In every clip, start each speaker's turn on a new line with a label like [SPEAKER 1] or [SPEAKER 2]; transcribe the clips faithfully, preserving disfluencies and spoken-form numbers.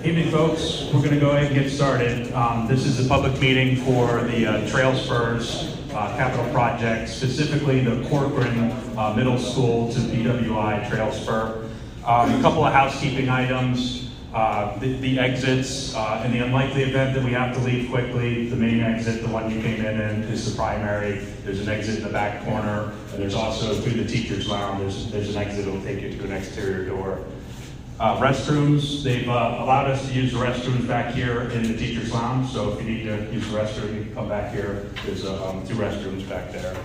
[SPEAKER 1] Evening, folks. We're going to go ahead and get started. Um, this is a public meeting for the uh, Trail Spurs uh, capital project, specifically the Corcoran uh, Middle School to B W I Trail Spur. Um, a couple of housekeeping items. Uh, the, the exits, uh, in the unlikely event that we have to leave quickly, the main exit, the one you came in in, is the primary. There's an exit in the back corner, and there's also through the teacher's lounge, there's, there's an exit that will take you to an exterior door. Uh, restrooms, they've uh, allowed us to use the restrooms back here in the teacher's lounge, so if you need to use the restroom, you can come back here. There's uh, um, two restrooms back there.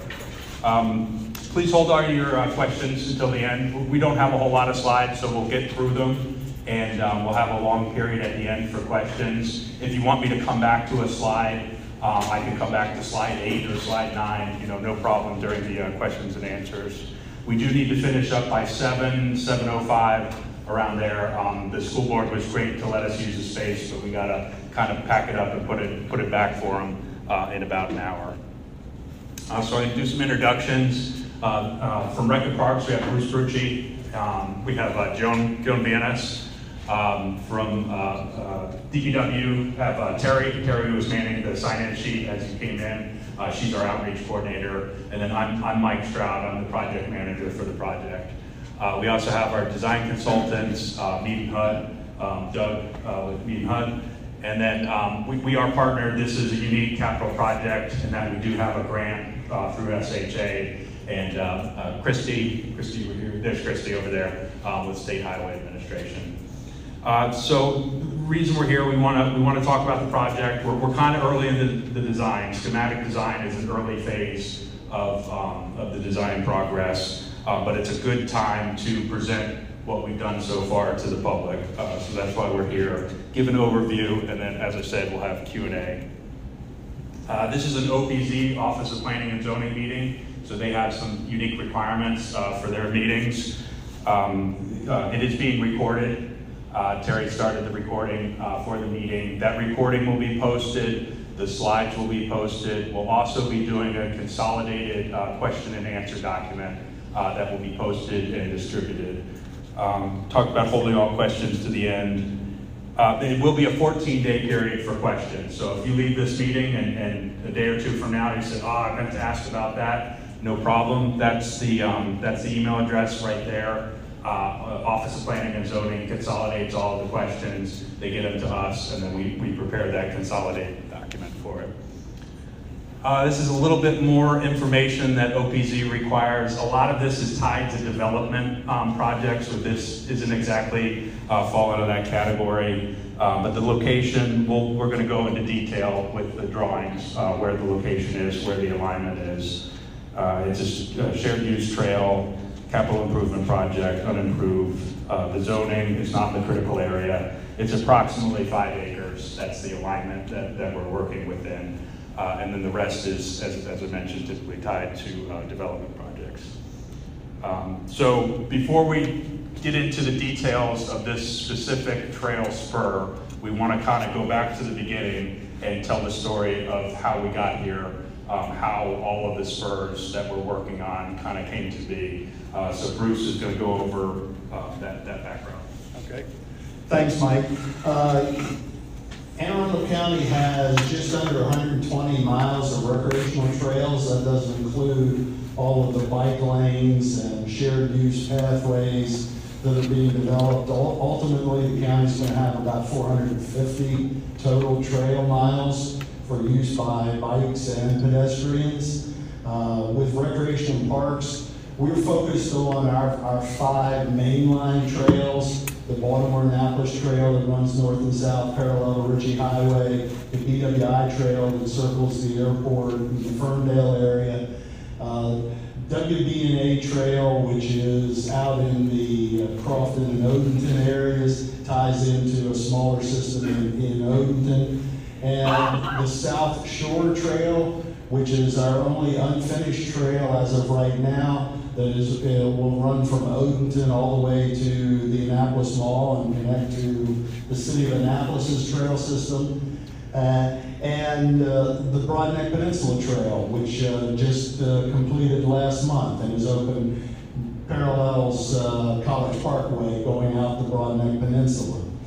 [SPEAKER 1] Um, please hold all your uh, questions until the end. We don't have a whole lot of slides, so we'll get through them. And um, we'll have a long period at the end for questions. If you want me to come back to a slide, um, I can come back to slide eight or slide nine, you know, no problem during the uh, questions and answers. We do need to finish up by seven, seven oh five, around there. Um, the school board was great to let us use the space, but we gotta kind of pack it up and put it, put it back for them uh, in about an hour. Uh, so I'm gonna do some introductions. Uh, uh, from Reckitt Parks, we have Bruce Brucci. Um, we have uh, Joan, Joan Vianes. Um, from uh, uh, D P W, have uh, Terry. Terry was manning the sign-in sheet as he came in. Uh, she's our outreach coordinator. And then I'm, I'm Mike Stroud. I'm the project manager for the project. Uh, we also have our design consultants, uh, Mead and Hud, um, Doug uh, with Mead and Hud. And then um, we, we are partnered. This is a unique capital project in that we do have a grant uh, through S H A. And uh, uh, Christy, Christy, there's Christy over there um, with State Highway Administration. Uh, so the reason we're here, we want to we want to talk about the project. We're, we're kind of early in the, the design. Schematic design is an early phase of, um, of the design progress, uh, but it's a good time to present what we've done so far to the public. Uh, so that's why we're here. Give an overview, and then, as I said, we'll have Q and A. Uh, this is an O P Z, Office of Planning and Zoning meeting, so they have some unique requirements uh, for their meetings. Um, uh, it is being recorded. Uh, Terry started the recording uh, for the meeting. That recording will be posted. The slides will be posted. We'll also be doing a consolidated uh, question and answer document uh, that will be posted and distributed. Um, talk about holding all questions to the end. Uh, it will be a fourteen day period for questions. So if you leave this meeting and, and a day or two from now you said, oh, I meant to ask about that, no problem. That's the, um, that's the email address right there. Uh, Office of Planning and Zoning consolidates all of the questions, they get them to us, and then we, we prepare that consolidated document for it. Uh, this is a little bit more information that O P Z requires. A lot of this is tied to development um, projects, so this isn't exactly uh, fall into that category. Uh, but the location, we'll, we're going to go into detail with the drawings, uh, where the location is, where the alignment is. Uh, it's a shared use trail. Capital improvement project, unimproved. Uh, the zoning is not in the critical area. It's approximately five acres. That's the alignment that, that we're working within. Uh, and then the rest is, as, as I mentioned, typically tied to uh, development projects. Um, so before we get into the details of this specific trail spur, we want to kind of go back to the beginning and tell the story of how we got here, um, how all of the spurs that we're working on kind of came to be. Uh, so Bruce is going to go over uh, that, that background.
[SPEAKER 2] Okay. Thanks, Mike. Uh, Anne Arundel County has just under one hundred twenty miles of recreational trails. That doesn't include all of the bike lanes and shared use pathways that are being developed. Ultimately, the county's going to have about four hundred fifty total trail miles for use by bikes and pedestrians. Uh, with recreational parks, we're focused on our, our five mainline trails: the Baltimore-Annapolis Trail that runs north and south parallel to Ritchie Highway, the B W I Trail that circles the airport in the Ferndale area, uh, W B and A Trail, which is out in the uh, Crofton and Odenton areas, ties into a smaller system in, in Odenton, and the South Shore Trail, which is our only unfinished trail as of right now, that is, it will run from Odenton all the way to the Annapolis Mall and connect to the city of Annapolis's trail system. Uh, and uh, the Broadneck Peninsula Trail, which uh, just uh, completed last month and is open, parallels uh, College Parkway going out the Broadneck Peninsula.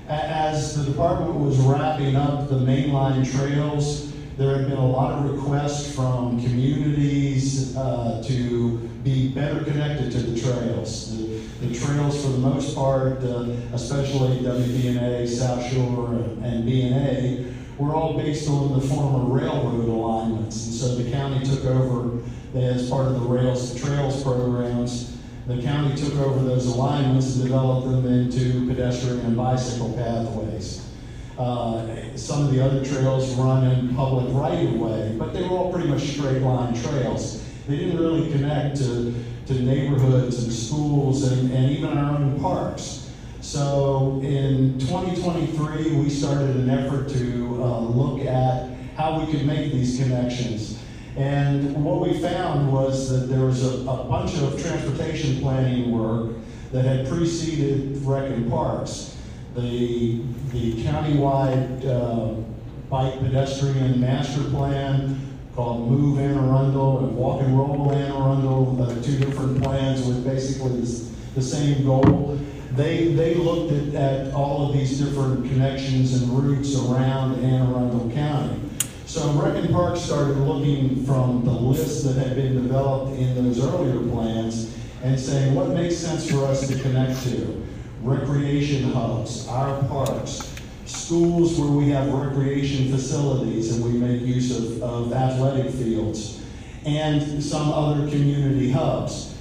[SPEAKER 2] A- As the department was wrapping up the mainline trails, there had been a lot of requests from communities uh, to be better connected to the trails. The, the trails, for the most part, uh, especially W B N A, South Shore, and B N A, were all based on the former railroad alignments. And so the county took over, as part of the Rails to Trails programs, the county took over those alignments and developed them into pedestrian and bicycle pathways. Uh, some of the other trails run in public right-of-way, but they were all pretty much straight-line trails. They didn't really connect to, to neighborhoods and schools and, and even our own parks. So in twenty twenty-three, we started an effort to uh, look at how we could make these connections. And what we found was that there was a, a bunch of transportation planning work that had preceded Rec and Parks. The, the countywide uh, bike pedestrian master plan called Move Anne Arundel and Walk and Roll Anne Arundel, uh, two different plans with basically the, the same goal. They, they looked at, at all of these different connections and routes around Anne Arundel County. So Rec and Parks started looking from the list that had been developed in those earlier plans and saying, what makes sense for us to connect to? Recreation hubs, our parks, schools where we have recreation facilities and we make use of, of athletic fields, and some other community hubs.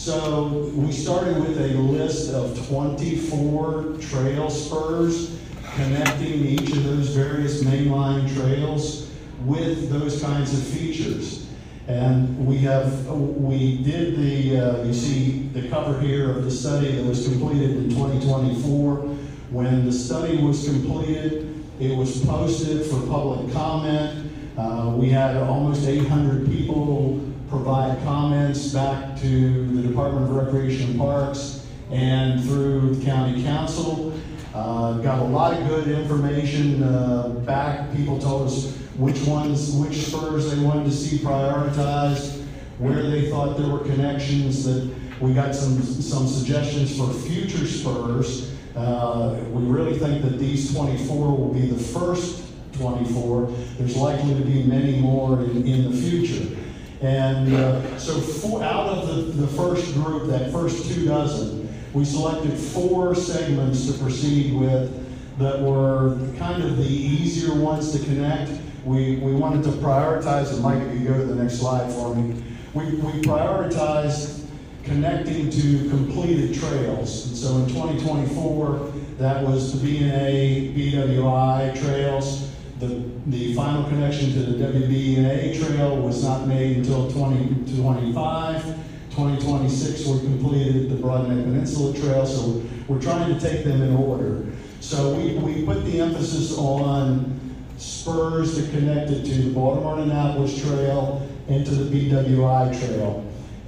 [SPEAKER 2] So we started with a list of twenty-four trail spurs connecting each of those various mainline trails with those kinds of features. And we have, we did the, uh, you see the cover here of the study that was completed in twenty twenty-four. When the study was completed, it was posted for public comment. Uh, we had almost eight hundred people provide comments back to the Department of Recreation and Parks and through the County Council. Uh, got a lot of good information uh, back. People told us which ones, which spurs they wanted to see prioritized, where they thought there were connections. That we got some some suggestions for future spurs. Uh, we really think that these twenty-four will be the first twenty-four. There's likely to be many more in, in the future. And uh, so for, out of the, the first group, that first two dozen, we selected four segments to proceed with that were kind of the easier ones to connect. We, we wanted to prioritize, and Mike, if you go to the next slide for me, we, we prioritized connecting to completed trails. And so in twenty twenty-four, that was the B N A, B W I trails. The, the final connection to the W B N A trail was not made until twenty twenty-five. twenty twenty-six, we completed the Broadneck Peninsula Trail, so we're trying to take them in order. So we, we put the emphasis on spurs that connected to the Baltimore-Annapolis Trail and to the B W I Trail.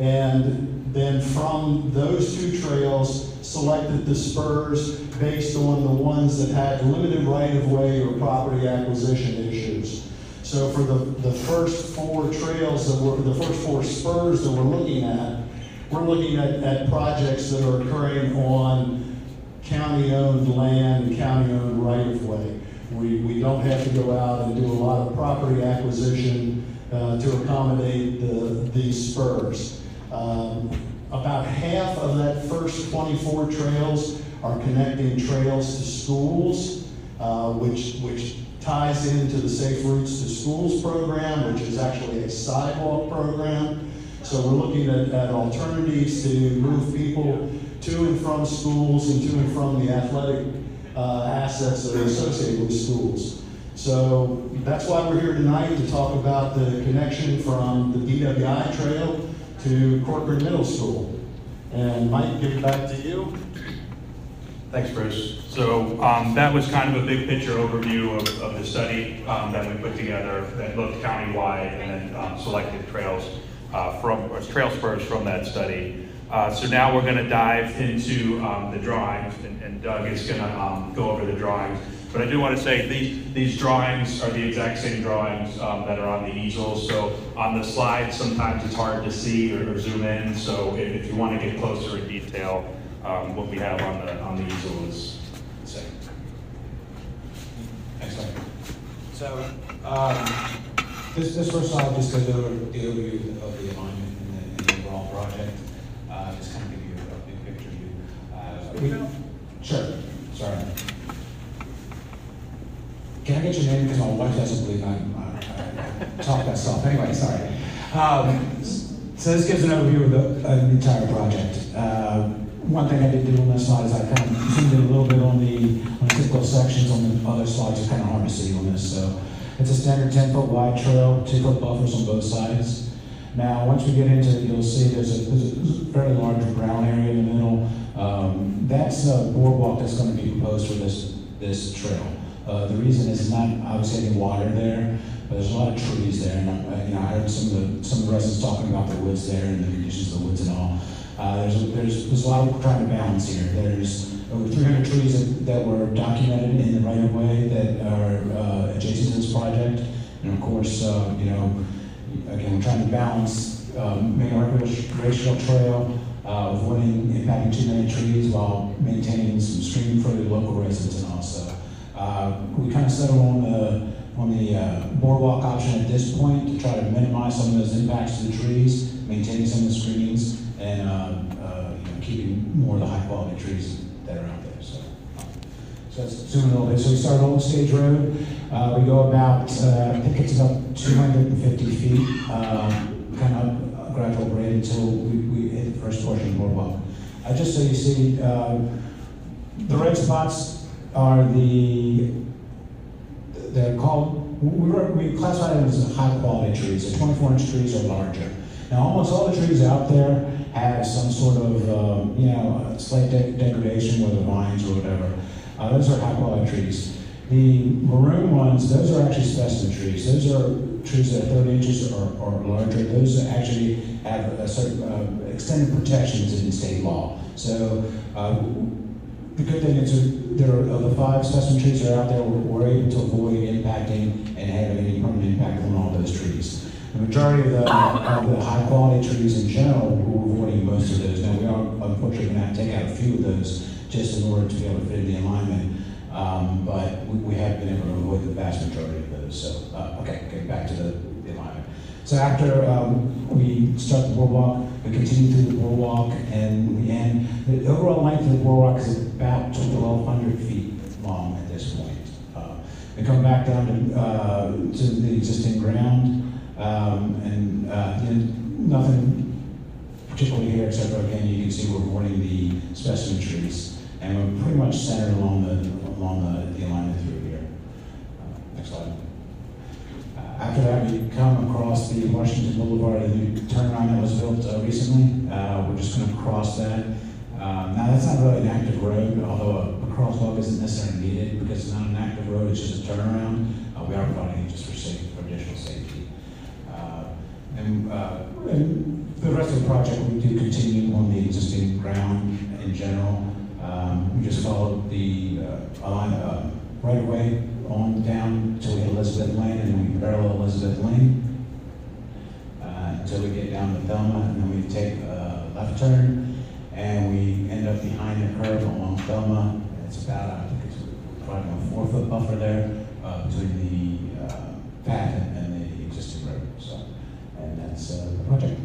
[SPEAKER 2] And then from those two trails, selected the spurs based on the ones that had limited right-of-way or property acquisition issues. So for the, the first four trails, that were the first four spurs that we're looking at, we're looking at, at projects that are occurring on county-owned land and county-owned right-of-way. We, we don't have to go out and do a lot of property acquisition uh, to accommodate the, these spurs. Um, about half of that first twenty-four trails are connecting trails to schools, uh, which, which ties into the Safe Routes to Schools program, which is actually a sidewalk program. So we're looking at, at alternatives to move people to and from schools and to and from the athletic uh, assets that are associated with schools. So that's why we're here tonight, to talk about the connection from the B W I Trail to Corcoran Middle School. And Mike, give it back to you.
[SPEAKER 1] Thanks, Bruce. So um, that was kind of a big picture overview of, of the study um, that we put together that looked countywide and then um, selected trails uh, from or trail spurs from that study. Uh, so now we're going to dive into um, the drawings, and, and Doug is going to um, go over the drawings. But I do want to say these, these drawings are the exact same drawings um, that are on the easels. So on the slides, sometimes it's hard to see or, or zoom in. So if, if you want to get closer in detail, um, what we have on the on the easel is the same.
[SPEAKER 3] Excellent. So, um, this, this first slide just goes over the overview of the alignment and the, and the overall project. Uh, just kind of give you a big picture view. Uh, we, sure. Sorry. Can I get your name? Because my wife doesn't believe I, I, I talk that stuff. Anyway, sorry. Um, so this gives an overview of the, of the entire project. Uh, one thing I did do on this slide is I kind of zoomed in a little bit on the, on the typical sections. On the other slides, it's kind of hard to see on this. So it's a standard ten foot wide trail, two foot buffers on both sides. Now, once we get into it, you'll see there's a, there's a fairly large brown area in the middle. Um, that's a boardwalk that's going to be proposed for this, this trail. Uh, the reason is not obviously any water there, but there's a lot of trees there. And uh, you know, I heard some of the some of the residents talking about the woods there and the conditions of the woods and all. Uh, there's, a, there's there's a lot of trying to balance here. There's over three hundred trees that, that were documented in the right of way that are uh, adjacent to this project, and of course, uh, you know, again, we're trying to balance um, making a recreational trail, uh, avoiding impacting too many trees while maintaining some stream for the local residents and also. Uh, we kind of settled on the on the uh, boardwalk option at this point to try to minimize some of those impacts to the trees, maintaining some of the screenings, and uh, uh, you know, keeping more of the high quality trees that are out there. So, so let's zoom in a little bit. So we start on Stage Road. Uh, we go about uh, I think it's about two hundred fifty feet, uh, kind of gradual grade until we, we hit the first portion of the boardwalk. Uh, just so you see, uh, the red spots are the, they're called, we, were, we classify them as high quality trees. The twenty-four inch trees are larger. Now almost all the trees out there have some sort of, um, you know, slight de degradation, whether vines or whatever. Uh, those are high quality trees. The maroon ones, those are actually specimen trees. Those are trees that are thirty inches or, or larger. Those actually have a certain uh, extended protections in state law. So uh, the good thing is there are, of the five specimen trees that are out there, we're, we're able to avoid impacting and having any permanent impact on all those trees. The majority of the, of the high quality trees in general, we're avoiding most of those. Now we are unfortunately going to have to take out a few of those just in order to be able to fit in the alignment. Um, but we, we have been able to avoid the vast majority of those. So, uh, okay, getting back to the, the alignment. So after um, we start the boardwalk, we continue through the boardwalk, and we end. The overall length of the boardwalk is about twelve hundred feet long at this point. Uh, we come back down to, uh, to the existing ground, um, and uh, you know, nothing particularly here except for, again, you can see we're warning the specimen trees, and we're pretty much centered along the along the, the alignment through here. Uh, next slide. After that, we come across the Washington Boulevard, the new turnaround that was built uh, recently. Uh, we're just going to cross that. Um, now, that's not really an active road, although a, a crosswalk isn't necessarily needed because it's not an active road, it's just a turnaround. Uh, we are providing it just for safety, for additional safety. Uh, and, uh, and the rest of the project, we do continue on the existing ground in general. Um, we just followed the uh, line, uh, right away on down until we hit Elizabeth Lane, and then we parallel Elizabeth Lane uh, until we get down to Thelma, and then we take a left turn, and we end up behind the curve along Thelma. It's about, I think it's probably a four foot buffer there uh, between the uh, path and, and the existing road. So, and that's uh, the project.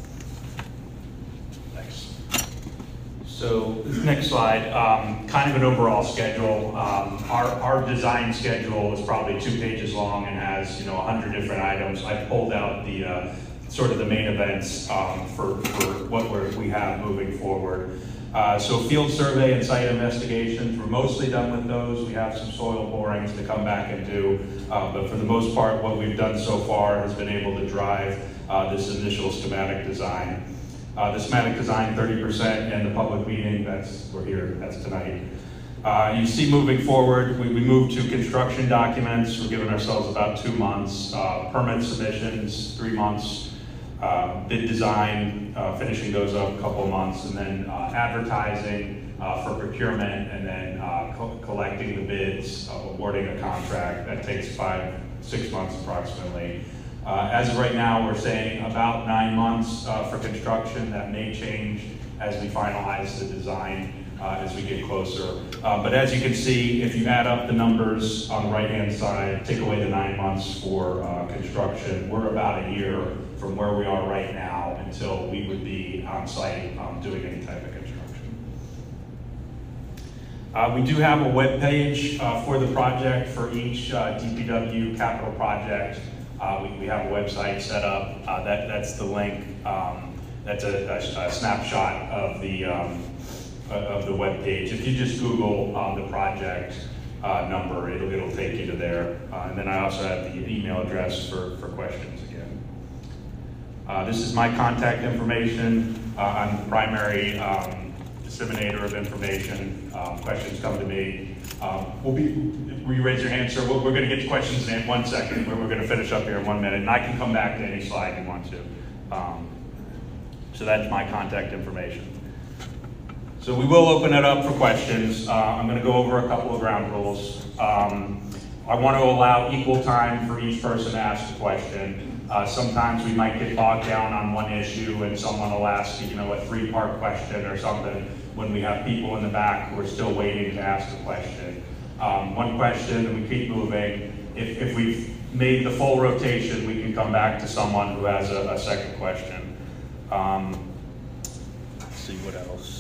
[SPEAKER 1] So this next slide, um, kind of an overall schedule. Um, our, our design schedule is probably two pages long and has, you know, a hundred different items. I pulled out the uh, sort of the main events um, for, for what we're, we have moving forward. Uh, so field survey and site investigations, we're mostly done with those. We have some soil borings to come back and do, uh, but for the most part, what we've done so far has been able to drive uh, this initial schematic design. Uh, the schematic design, thirty percent, and the public meeting, that's, we're here, that's tonight. Uh, you see moving forward, we, we moved to construction documents. We're giving ourselves about two months. Uh, permit submissions, three months. Uh, bid design, uh, finishing those up a couple of months, and then uh, advertising uh, for procurement, and then uh, co collecting the bids, uh, awarding a contract. That takes five, six months approximately. Uh, as of right now, we're saying about nine months uh, for construction. That may change as we finalize the design. uh, as we get closer. Uh, but as you can see, if you add up the numbers on the right-hand side, take away the nine months for uh, construction, we're about a year from where we are right now until we would be on site um, doing any type of construction. Uh, we do have a web page uh, for the project for each uh, D P W capital project. Uh, we, we have a website set up. Uh, that, that's the link. Um, that's a, a, a snapshot of the um, of the web page. If you just Google um, the project uh, number, it'll, it'll take you to there. Uh, and then I also have the email address for, for questions again. Uh, this is my contact information. Uh, I'm the primary um, disseminator of information. Um, questions come to me. Um, we'll be, will you raise your hand, sir? We're, we're going to get to questions in one second. We're, we're going to finish up here in one minute, and I can come back to any slide you want to. Um, so that's my contact information. So we will open it up for questions. Uh, I'm going to go over a couple of ground rules. Um, I want to allow equal time for each person to ask a question. Uh, sometimes we might get bogged down on one issue and someone will ask, you know, a three-part question or something when we have people in the back who are still waiting to ask a question. Um, one question and we keep moving. If, if we've made the full rotation, we can come back to someone who has a, a second question. Um, let's see what else.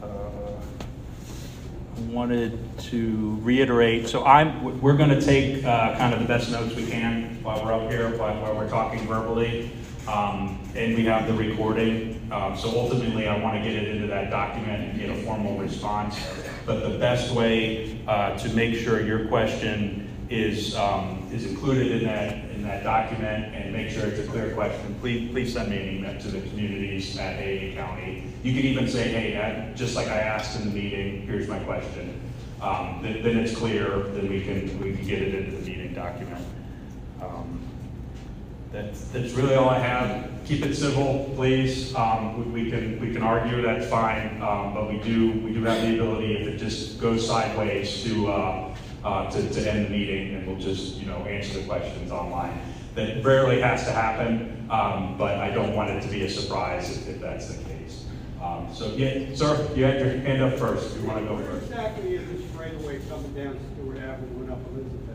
[SPEAKER 1] Wanted to reiterate, so I'm, we're going to take uh, kind of the best notes we can while we're up here, while, while we're talking verbally, um, and we have the recording. Um, so ultimately, I want to get it into that document and get a formal response. But the best way uh, to make sure your question is um, is included in that in that document and make sure it's a clear question, please please send me an email to the communities at A A County. You can even say, hey, I, just like I asked in the meeting, here's my question. Um, then, then it's clear. Then we can we can get it into the meeting document. Um, that's that's really all I have. Keep it civil, please. Um, we, we can we can argue. That's fine. Um, but we do we do have the ability, if it just goes sideways, to. Uh, Uh, to, to end the meeting, and we'll just, you know, answer the questions online. That rarely has to happen, um, but I don't want it to be a surprise if, if that's the case. Um, so, yeah, sir, you had your hand up first. If you want to go
[SPEAKER 4] Where
[SPEAKER 1] first.
[SPEAKER 4] exactly is this straightaway coming down Stewart Avenue and up Elizabeth?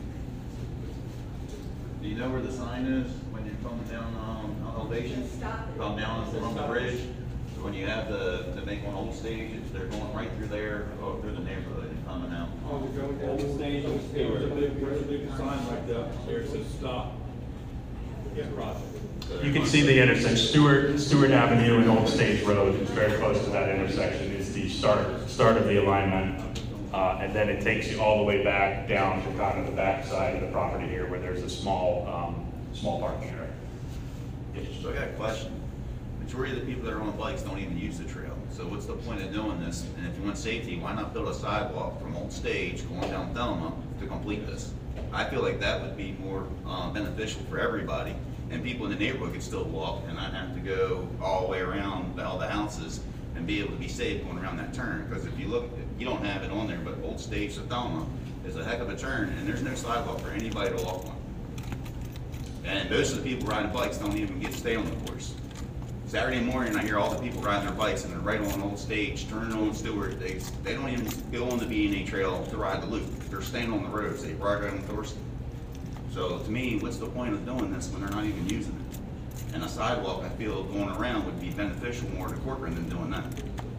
[SPEAKER 5] Do you know where the sign is when you're coming down on um, elevation? Come down along the bridge. So when you have the, the make one old stage, it's, they're going right through there, go through the neighborhood and coming out.
[SPEAKER 4] Oh, they're going down.
[SPEAKER 6] Old stage, there's a big, there's a big sign right there, there says stop. Yeah, project.
[SPEAKER 1] You can see the intersection, Stewart, Stewart Avenue and Old Stage Road. It's very close to that intersection. It's the start, start of the alignment. Uh, and then it takes you all the way back down to kind of the back side of the property here where there's a small, um, small parking area. Yes.
[SPEAKER 5] So I got a question. Majority of the people that are on bikes don't even use the trail. So what's the point of doing this? And if you want safety, why not build a sidewalk from Old Stage going down Thelma to complete this? I feel like that would be more um, beneficial for everybody, and people in the neighborhood could still walk and not have to go all the way around all the houses and be able to be safe going around that turn. Because if you look, you don't have it on there, but Old Stage to Thelma is a heck of a turn, and there's no sidewalk for anybody to walk on. And most of the people riding bikes don't even get to stay on the course. Saturday morning, I hear all the people riding their bikes and they're right on Old Stage, turning on Stewart. They, they don't even go on the B and A trail to ride the loop. They're staying on the roads. They ride right on the course. So to me, what's the point of doing this when they're not even using it? And a sidewalk, I feel, going around would be beneficial more to Corcoran than doing that.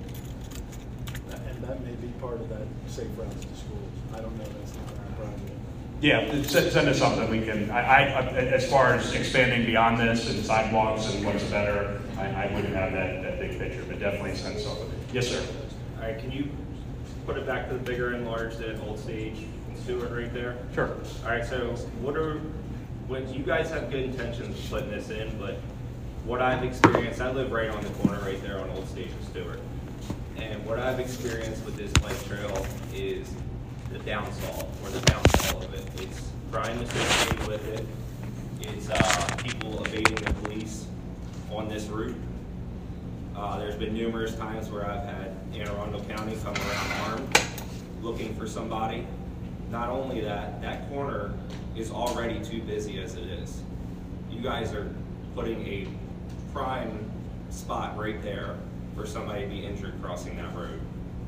[SPEAKER 6] And that may be part of that safe routes to schools. I don't know, that's not our project.
[SPEAKER 1] Yeah, send, send us something we can, I, I, as far as expanding beyond this and sidewalks and what's better, I, I wouldn't have that, that big picture, but definitely send something. Yes, sir.
[SPEAKER 7] All right, can you put it back to the bigger enlarged at Old Stage and Stewart right there?
[SPEAKER 1] Sure.
[SPEAKER 7] All right, so what are, when you guys have good intentions of putting this in, but what I've experienced, I live right on the corner right there on Old Stage and Stewart. And what I've experienced with this bike trail is the downfall, or the downfall of it. It's crime associated with it. It's uh, people evading the police on this route. Uh, there's been numerous times where I've had Anne Arundel County come around armed, looking for somebody. Not only that, that corner is already too busy as it is. You guys are putting a prime spot right there for somebody to be injured crossing that road.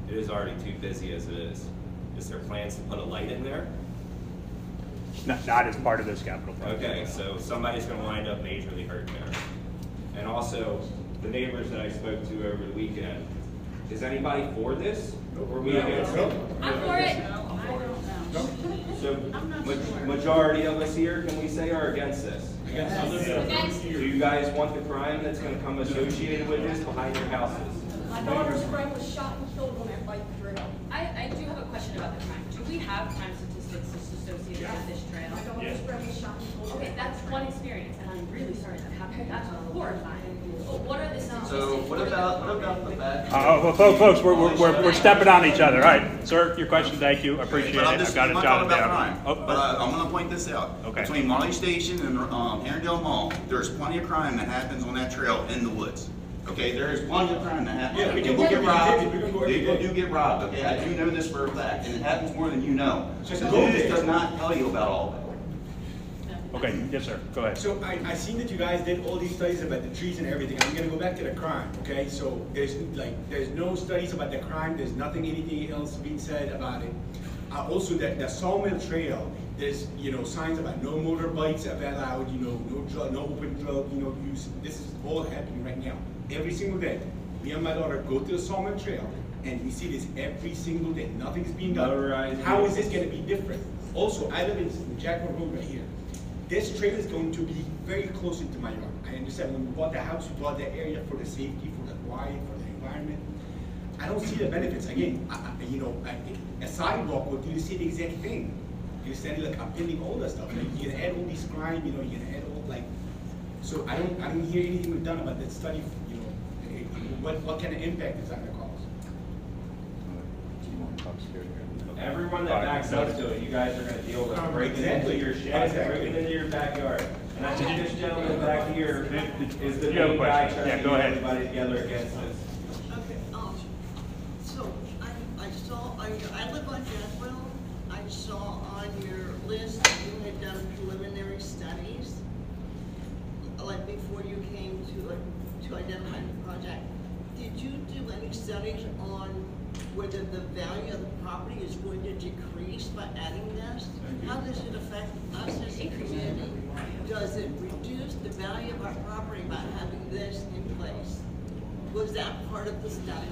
[SPEAKER 7] It is already too busy as it is. Is there plans to put a light in there?
[SPEAKER 1] Not, not as part of this capital project.
[SPEAKER 7] Okay, so somebody's gonna wind up majorly hurt there. And also, the neighbors that I spoke to over the weekend, is anybody for this? Or me against it?
[SPEAKER 8] I'm for it. I don't know.
[SPEAKER 7] So,
[SPEAKER 8] I'm not
[SPEAKER 7] ma-
[SPEAKER 8] sure.
[SPEAKER 7] majority of us here, can we say, are against this?
[SPEAKER 8] Against.
[SPEAKER 7] Do you guys want the crime that's gonna come associated with this behind your houses?
[SPEAKER 8] My daughter's friend was shot and killed on that bike trail.
[SPEAKER 9] I, I do have a question about the crime. Do we have crime statistics associated with this trail?
[SPEAKER 8] My daughter's friend was shot and killed on
[SPEAKER 9] Okay,
[SPEAKER 8] that
[SPEAKER 9] that's
[SPEAKER 8] bike
[SPEAKER 9] one
[SPEAKER 8] trail.
[SPEAKER 9] experience, and I'm really sorry that happened. That's horrifying. But what are the statistics?
[SPEAKER 5] So what about, what about the fact?
[SPEAKER 1] Uh, well, folks, folks, we're, we're, we're we're stepping on each other. All right, sir, your question, thank you, I appreciate it.
[SPEAKER 5] But I'm
[SPEAKER 1] I've
[SPEAKER 5] just,
[SPEAKER 1] got
[SPEAKER 5] I'm
[SPEAKER 1] it
[SPEAKER 5] not talking
[SPEAKER 1] jotted
[SPEAKER 5] about
[SPEAKER 1] down.
[SPEAKER 5] crime,
[SPEAKER 1] Oh,
[SPEAKER 5] but uh, I'm gonna point this out.
[SPEAKER 1] Okay.
[SPEAKER 5] Between Molly Station and, um, Herondale Mall, there's plenty of crime that happens on that trail in the woods. Okay, there is plenty of crime that happens.
[SPEAKER 6] Yeah, we can
[SPEAKER 5] People
[SPEAKER 6] go
[SPEAKER 5] get
[SPEAKER 6] every
[SPEAKER 5] robbed,
[SPEAKER 6] day. We can go every
[SPEAKER 5] people
[SPEAKER 6] day.
[SPEAKER 5] do get robbed, okay, I do know this for a fact, and it happens more than you know.
[SPEAKER 6] Just
[SPEAKER 5] The
[SPEAKER 6] go
[SPEAKER 5] news
[SPEAKER 6] there.
[SPEAKER 5] does not tell you about all of it.
[SPEAKER 1] Okay, yes, sir, go ahead.
[SPEAKER 10] So I, I seen that you guys did all these studies about the trees and everything. I'm gonna go back to the crime, okay? So there's like, there's no studies about the crime. There's nothing, anything else being said about it. Uh, also, the, the Sawmill Trail, there's, you know, signs about no motorbikes allowed, you know, no drug, no open drug, you know, use. This is all happening right now. Every single day. Me and my daughter go to the Sawmill Trail and we see this every single day. Nothing's being done.
[SPEAKER 7] Motorized
[SPEAKER 10] How is this gonna be different? Also, I live in Jackman Road right here. This trail is going to be very close into my yard. I understand when we bought the house, we bought the area for the safety, for the quiet, for the environment. I don't see the benefits. Again, I, I, you know, I, a sidewalk will do the same exact thing. You're saying like upending all that stuff. Like, you're gonna add all these crime, you know, you're gonna add all like. So I don't, I don't hear anything done about that study. You know, eh, what what kind of impact is that gonna cause?
[SPEAKER 7] Everyone that backs up to it, you guys are gonna deal with breaking
[SPEAKER 10] Exactly.
[SPEAKER 7] into your shed,
[SPEAKER 10] Exactly.
[SPEAKER 7] breaking into your backyard. And I think this gentleman back here is the
[SPEAKER 1] You have a
[SPEAKER 7] main guy
[SPEAKER 1] question?
[SPEAKER 7] trying
[SPEAKER 1] Yeah,
[SPEAKER 7] to
[SPEAKER 1] go
[SPEAKER 7] get
[SPEAKER 1] ahead.
[SPEAKER 7] everybody together against this.
[SPEAKER 11] Okay, um, so I, I saw, I, I live on Jackwell. I saw on your list that you had done preliminary studies, like before you came to, to identify the project. Did you do any studies on whether the value of the property is going to decrease by adding this? How does it affect us as a community? Does it reduce the value of our property by having this in place? Was that part of the study?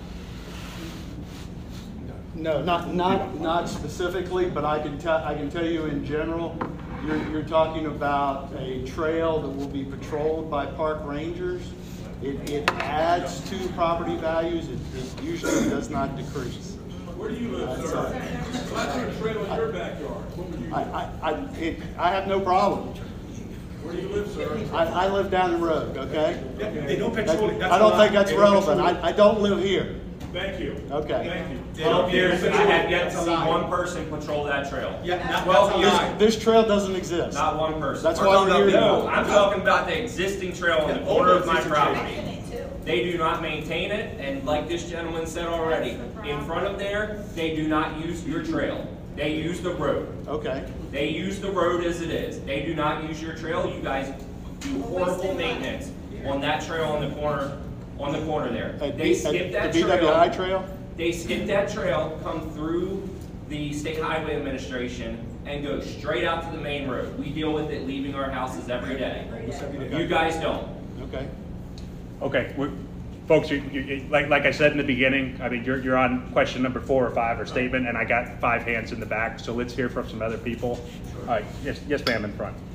[SPEAKER 4] No, not, not, not specifically, but I can tell, I can tell you in general, you're, you're talking about a trail that will be patrolled by park rangers. It, it adds to property values, it, it usually does not decrease.
[SPEAKER 6] Where do you live,
[SPEAKER 4] That's
[SPEAKER 6] sir?
[SPEAKER 4] right.
[SPEAKER 6] If I put a trail in your backyard, what would you do?
[SPEAKER 4] I, I, I, it, I have no problem.
[SPEAKER 6] Where do you live, sir?
[SPEAKER 4] I, I live down the road, okay?
[SPEAKER 10] Yeah, they don't
[SPEAKER 4] That-
[SPEAKER 10] patrol it. That's
[SPEAKER 4] I don't
[SPEAKER 10] a
[SPEAKER 4] think
[SPEAKER 10] lie.
[SPEAKER 4] that's
[SPEAKER 10] They don't
[SPEAKER 4] relevant.
[SPEAKER 10] patrol it.
[SPEAKER 4] I, I don't live here,
[SPEAKER 6] Thank you.
[SPEAKER 4] okay?
[SPEAKER 6] Thank you.
[SPEAKER 10] They don't-
[SPEAKER 7] Twelve years,
[SPEAKER 10] they
[SPEAKER 7] I
[SPEAKER 10] don't
[SPEAKER 7] have
[SPEAKER 10] patrol it.
[SPEAKER 7] yet
[SPEAKER 10] That's
[SPEAKER 7] to
[SPEAKER 10] a
[SPEAKER 7] see
[SPEAKER 10] lie.
[SPEAKER 7] one person patrol that trail.
[SPEAKER 10] Yeah, that-
[SPEAKER 7] Twelve
[SPEAKER 10] that's a
[SPEAKER 7] years.
[SPEAKER 10] lie.
[SPEAKER 4] This trail doesn't exist.
[SPEAKER 7] Not one person.
[SPEAKER 4] That's
[SPEAKER 7] We're
[SPEAKER 4] why
[SPEAKER 7] talking
[SPEAKER 4] we're here
[SPEAKER 7] about- No,
[SPEAKER 4] tonight.
[SPEAKER 7] I'm talking about the existing trail on the
[SPEAKER 10] Yeah,
[SPEAKER 7] corner
[SPEAKER 10] all
[SPEAKER 7] of
[SPEAKER 10] the
[SPEAKER 7] my
[SPEAKER 10] existing trail.
[SPEAKER 7] property. They do not maintain it, and like this gentleman said already, in front of there, they do not use your trail. They use the road.
[SPEAKER 4] Okay,
[SPEAKER 7] They use the road as it is. They do not use your trail. You guys do horrible maintenance on that trail on the corner, on the corner there.
[SPEAKER 4] At
[SPEAKER 7] They
[SPEAKER 4] B-
[SPEAKER 7] skip
[SPEAKER 4] at
[SPEAKER 7] that
[SPEAKER 4] the B W I
[SPEAKER 7] trail.
[SPEAKER 4] trail?
[SPEAKER 7] They skip that trail, come through the State Highway Administration, and go straight out to the main road. We deal with it leaving our houses every day. You guys don't.
[SPEAKER 4] Okay.
[SPEAKER 1] Okay, we're, folks, you, you, like, like I said in the beginning, I mean, you're, you're on question number four or five or statement, and I got five hands in the back, so let's hear from some other people. All right, yes, yes, ma'am, in front.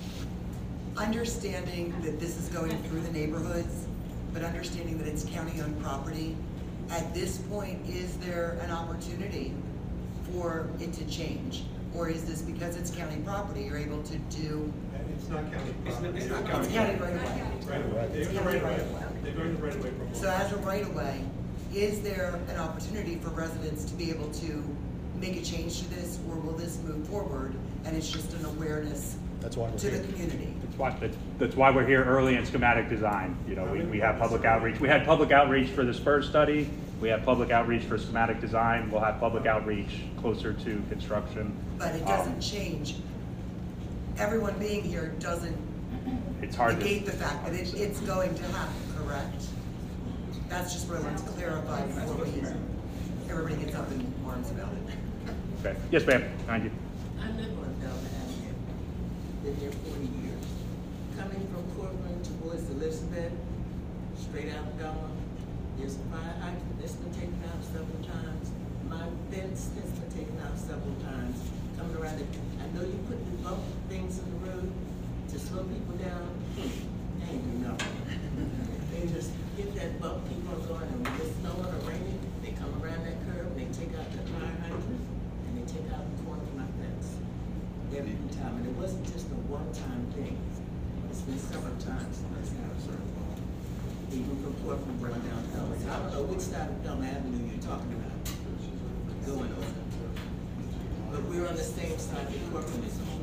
[SPEAKER 12] Understanding that this is going through the neighborhoods, but understanding that it's county-owned property, at this point, is there an opportunity for it to change? Or is this because it's county property, you're able to do?
[SPEAKER 10] It's not county. It's not, it's not
[SPEAKER 12] It's
[SPEAKER 10] county.
[SPEAKER 12] county right away.
[SPEAKER 6] Right away. They're
[SPEAKER 12] It's
[SPEAKER 6] in the
[SPEAKER 12] county
[SPEAKER 6] right
[SPEAKER 12] right
[SPEAKER 6] away.
[SPEAKER 12] away.
[SPEAKER 6] They're in the right away from.
[SPEAKER 12] So as a right of way, is there an opportunity for residents to be able to make a change to this, or will this move forward and it's just an awareness
[SPEAKER 2] That's why we're
[SPEAKER 12] to the
[SPEAKER 2] here.
[SPEAKER 12] community?
[SPEAKER 1] That's why, that's- that's why we're here early in schematic design. You know, we, we have public outreach. We had public outreach for this first study. We have public outreach for schematic design. We'll have public outreach closer to construction.
[SPEAKER 12] But it
[SPEAKER 1] Um,
[SPEAKER 12] doesn't change. Everyone being here doesn't
[SPEAKER 1] It's hard to.
[SPEAKER 12] negate the fact that it, it's going to happen, correct? That's just where let's clarify before we everybody gets up in arms about it.
[SPEAKER 1] Okay. Yes, ma'am. Behind you.
[SPEAKER 13] I live on Delma Avenue, been there forty years. Coming from Cortland towards Elizabeth, straight out of Delma, there's a fire hydrant that's been taken out several times. My fence has been taken out several times. Coming around it, I know you put the bump things in the road to slow people down. They ain't do nothing. They just get that bump, keep on going, and when it's snowing or raining, they come around that curve, they take out that fire hydrant, and they take out the corner of my fence. Every time, and it wasn't just a one-time thing. It's been several times that's happened. Even from Portland going down Delma. I don't know which side of Delma Avenue you're talking about. Going over. But we're on the same side that Portland is on.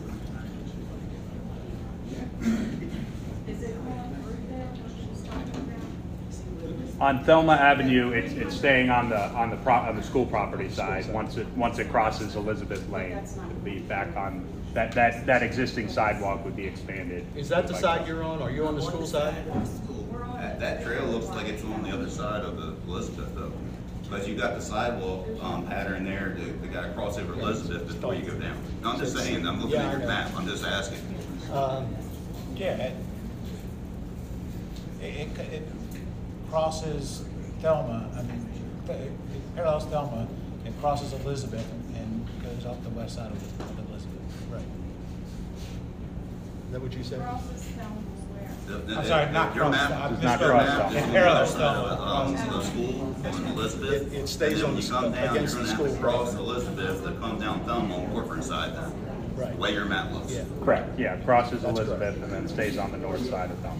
[SPEAKER 8] Is it on through there, what she was talking about?
[SPEAKER 1] On Thelma Avenue, it's, it's staying on the, on the pro, on the school property side. Once it, once it crosses Elizabeth Lane, it'll be back on, that, that, that existing sidewalk would be expanded.
[SPEAKER 4] Is that the side you're on? Are you on the school side?
[SPEAKER 5] That, that trail looks like it's on the other side of the Elizabeth though. Because you got the sidewalk, um, pattern there, the, the guy cross over Elizabeth before you go down. No, I'm just saying, I'm looking at your map, I'm just asking.
[SPEAKER 2] Um,
[SPEAKER 3] Yeah, it, it, it crosses Thelma, I mean, it it parallels Thelma, it crosses Elizabeth and goes up the west side of of Elizabeth.
[SPEAKER 2] Right. Is that what you said?
[SPEAKER 8] Crosses Thelma where?
[SPEAKER 5] The- the-
[SPEAKER 3] I'm sorry, not
[SPEAKER 5] your
[SPEAKER 3] cross,
[SPEAKER 5] map-
[SPEAKER 3] I'm
[SPEAKER 1] Does not
[SPEAKER 5] your
[SPEAKER 1] cross
[SPEAKER 5] map
[SPEAKER 1] Thelma.
[SPEAKER 5] is
[SPEAKER 3] It
[SPEAKER 5] on the
[SPEAKER 3] parallels
[SPEAKER 5] other side of,
[SPEAKER 3] Thelma.
[SPEAKER 5] Um, the school on Elizabeth.
[SPEAKER 2] It- it stays
[SPEAKER 5] and then
[SPEAKER 2] on
[SPEAKER 5] when
[SPEAKER 2] the
[SPEAKER 5] you come
[SPEAKER 2] school-
[SPEAKER 5] down,
[SPEAKER 2] against
[SPEAKER 5] you're
[SPEAKER 2] the
[SPEAKER 5] gonna have to
[SPEAKER 2] school.
[SPEAKER 5] cross Elizabeth to come down Thelma on Corcoran side then.
[SPEAKER 2] Right.
[SPEAKER 5] The way your map looks.
[SPEAKER 2] Yeah.
[SPEAKER 1] Correct, yeah, crosses
[SPEAKER 2] That's
[SPEAKER 1] Elizabeth
[SPEAKER 2] correct.
[SPEAKER 1] and then stays on the north side of Thelma.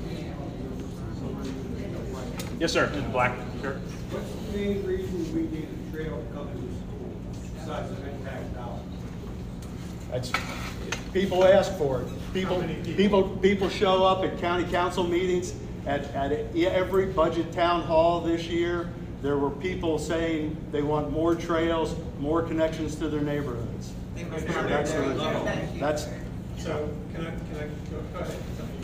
[SPEAKER 1] Yes, sir, in the black shirt.
[SPEAKER 6] What's the main reason we need a trail to come to the school, besides the tax dollars?
[SPEAKER 4] That's, people ask for it. People, people, people show up at county council meetings. At, at every budget town hall this year, there were people saying they want more trails, more connections to their neighborhoods. That's, the- that's,
[SPEAKER 6] So, can I, can I, go go ahead.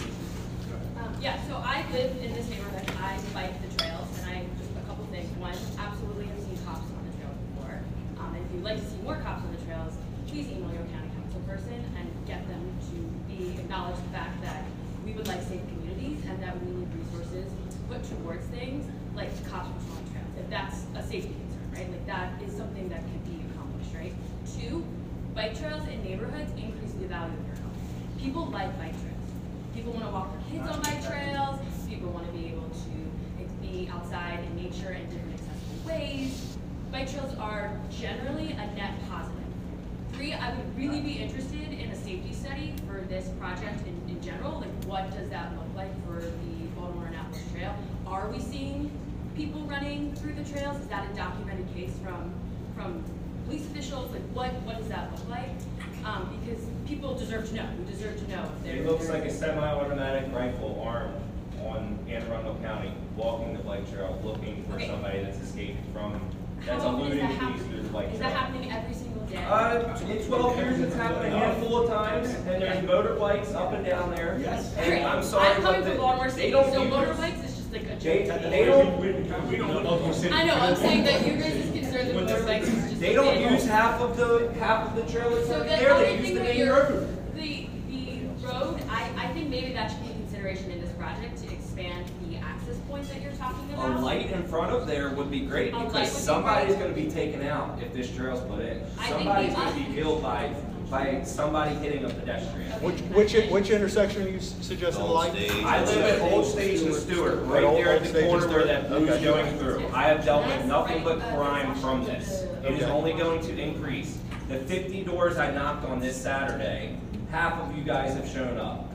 [SPEAKER 9] Um, yeah, so I live in this neighborhood, I bike the trails, and I, just a couple things. One, absolutely have seen cops on the trail before. Um, and if you'd like to see more cops on the trails, please email your county council person and get them to be, acknowledge the fact that we would like safe communities and that we need resources put towards things like cops patrolling trails. If that's a safety concern, right? Like that is something that can be accomplished, right? Two, bike trails in neighborhoods increase the value of your home. People like bike trails. People want to walk their kids on bike trails. People want to be able to be outside in nature in different accessible ways. Bike trails are generally a net positive. Three, I would really be interested in a safety study for this project in, in general. Like, what does that look like for the Baltimore-Annapolis Trail? Are we seeing people running through the trails? Is that a documented case from from police officials? Like, what what does that look like? Um, because people deserve to know. We deserve to know if they're.
[SPEAKER 7] It looks like a semi-automatic rifle armed on Anne Arundel County, walking the bike trail, looking for
[SPEAKER 9] Okay.
[SPEAKER 7] somebody that's escaped from, that's
[SPEAKER 9] How often
[SPEAKER 7] eluding
[SPEAKER 9] is
[SPEAKER 7] the
[SPEAKER 9] that
[SPEAKER 7] police through the
[SPEAKER 9] happening?
[SPEAKER 7] bike trail.
[SPEAKER 9] Is that happening every single day?
[SPEAKER 7] Uh, in twelve years, it's happened a handful of times, and there's motorbikes up and down there.
[SPEAKER 10] Yes.
[SPEAKER 7] And I'm sorry,
[SPEAKER 9] I'm
[SPEAKER 7] but
[SPEAKER 9] coming from
[SPEAKER 7] the-
[SPEAKER 9] Baltimore
[SPEAKER 7] they
[SPEAKER 9] City,
[SPEAKER 7] don't
[SPEAKER 9] so
[SPEAKER 7] use-
[SPEAKER 9] motorbikes is just like a
[SPEAKER 7] They,
[SPEAKER 9] joke. to me.
[SPEAKER 7] they don't,
[SPEAKER 6] We don't know.
[SPEAKER 9] I know, I'm saying that your guys' concern with motorbikes is just.
[SPEAKER 7] they
[SPEAKER 9] a
[SPEAKER 7] don't
[SPEAKER 9] bit-
[SPEAKER 7] use half of the, half of the trail that's
[SPEAKER 9] So
[SPEAKER 7] already
[SPEAKER 9] then,
[SPEAKER 7] there,
[SPEAKER 9] other
[SPEAKER 7] they use
[SPEAKER 9] thing
[SPEAKER 7] the
[SPEAKER 9] that
[SPEAKER 7] main
[SPEAKER 9] you're,
[SPEAKER 7] road.
[SPEAKER 9] the, the road, I, I think maybe that should be a consideration in this project to expand the access points that you're talking
[SPEAKER 7] A
[SPEAKER 9] about.
[SPEAKER 7] light in front of there would be great,
[SPEAKER 9] A light would
[SPEAKER 7] because
[SPEAKER 9] be
[SPEAKER 7] somebody's
[SPEAKER 9] great.
[SPEAKER 7] gonna be taken out if this trail's put in.
[SPEAKER 9] I think
[SPEAKER 7] Somebody's
[SPEAKER 9] the
[SPEAKER 7] gonna
[SPEAKER 9] other-
[SPEAKER 7] be killed by, by somebody hitting a pedestrian.
[SPEAKER 4] which, which, which intersection are you suggesting the
[SPEAKER 5] Old
[SPEAKER 4] light?
[SPEAKER 5] Stage.
[SPEAKER 7] I live at Old Stage and Stewart, right
[SPEAKER 4] Old-
[SPEAKER 7] there at
[SPEAKER 4] Old
[SPEAKER 7] the
[SPEAKER 4] Stage and
[SPEAKER 7] corner where
[SPEAKER 4] Stewart.
[SPEAKER 7] that blue's
[SPEAKER 4] Okay.
[SPEAKER 7] going through. I have dealt with nothing but crime from this. It is
[SPEAKER 4] Okay.
[SPEAKER 7] only going to increase. The fifty doors I knocked on this Saturday, half of you guys have shown up.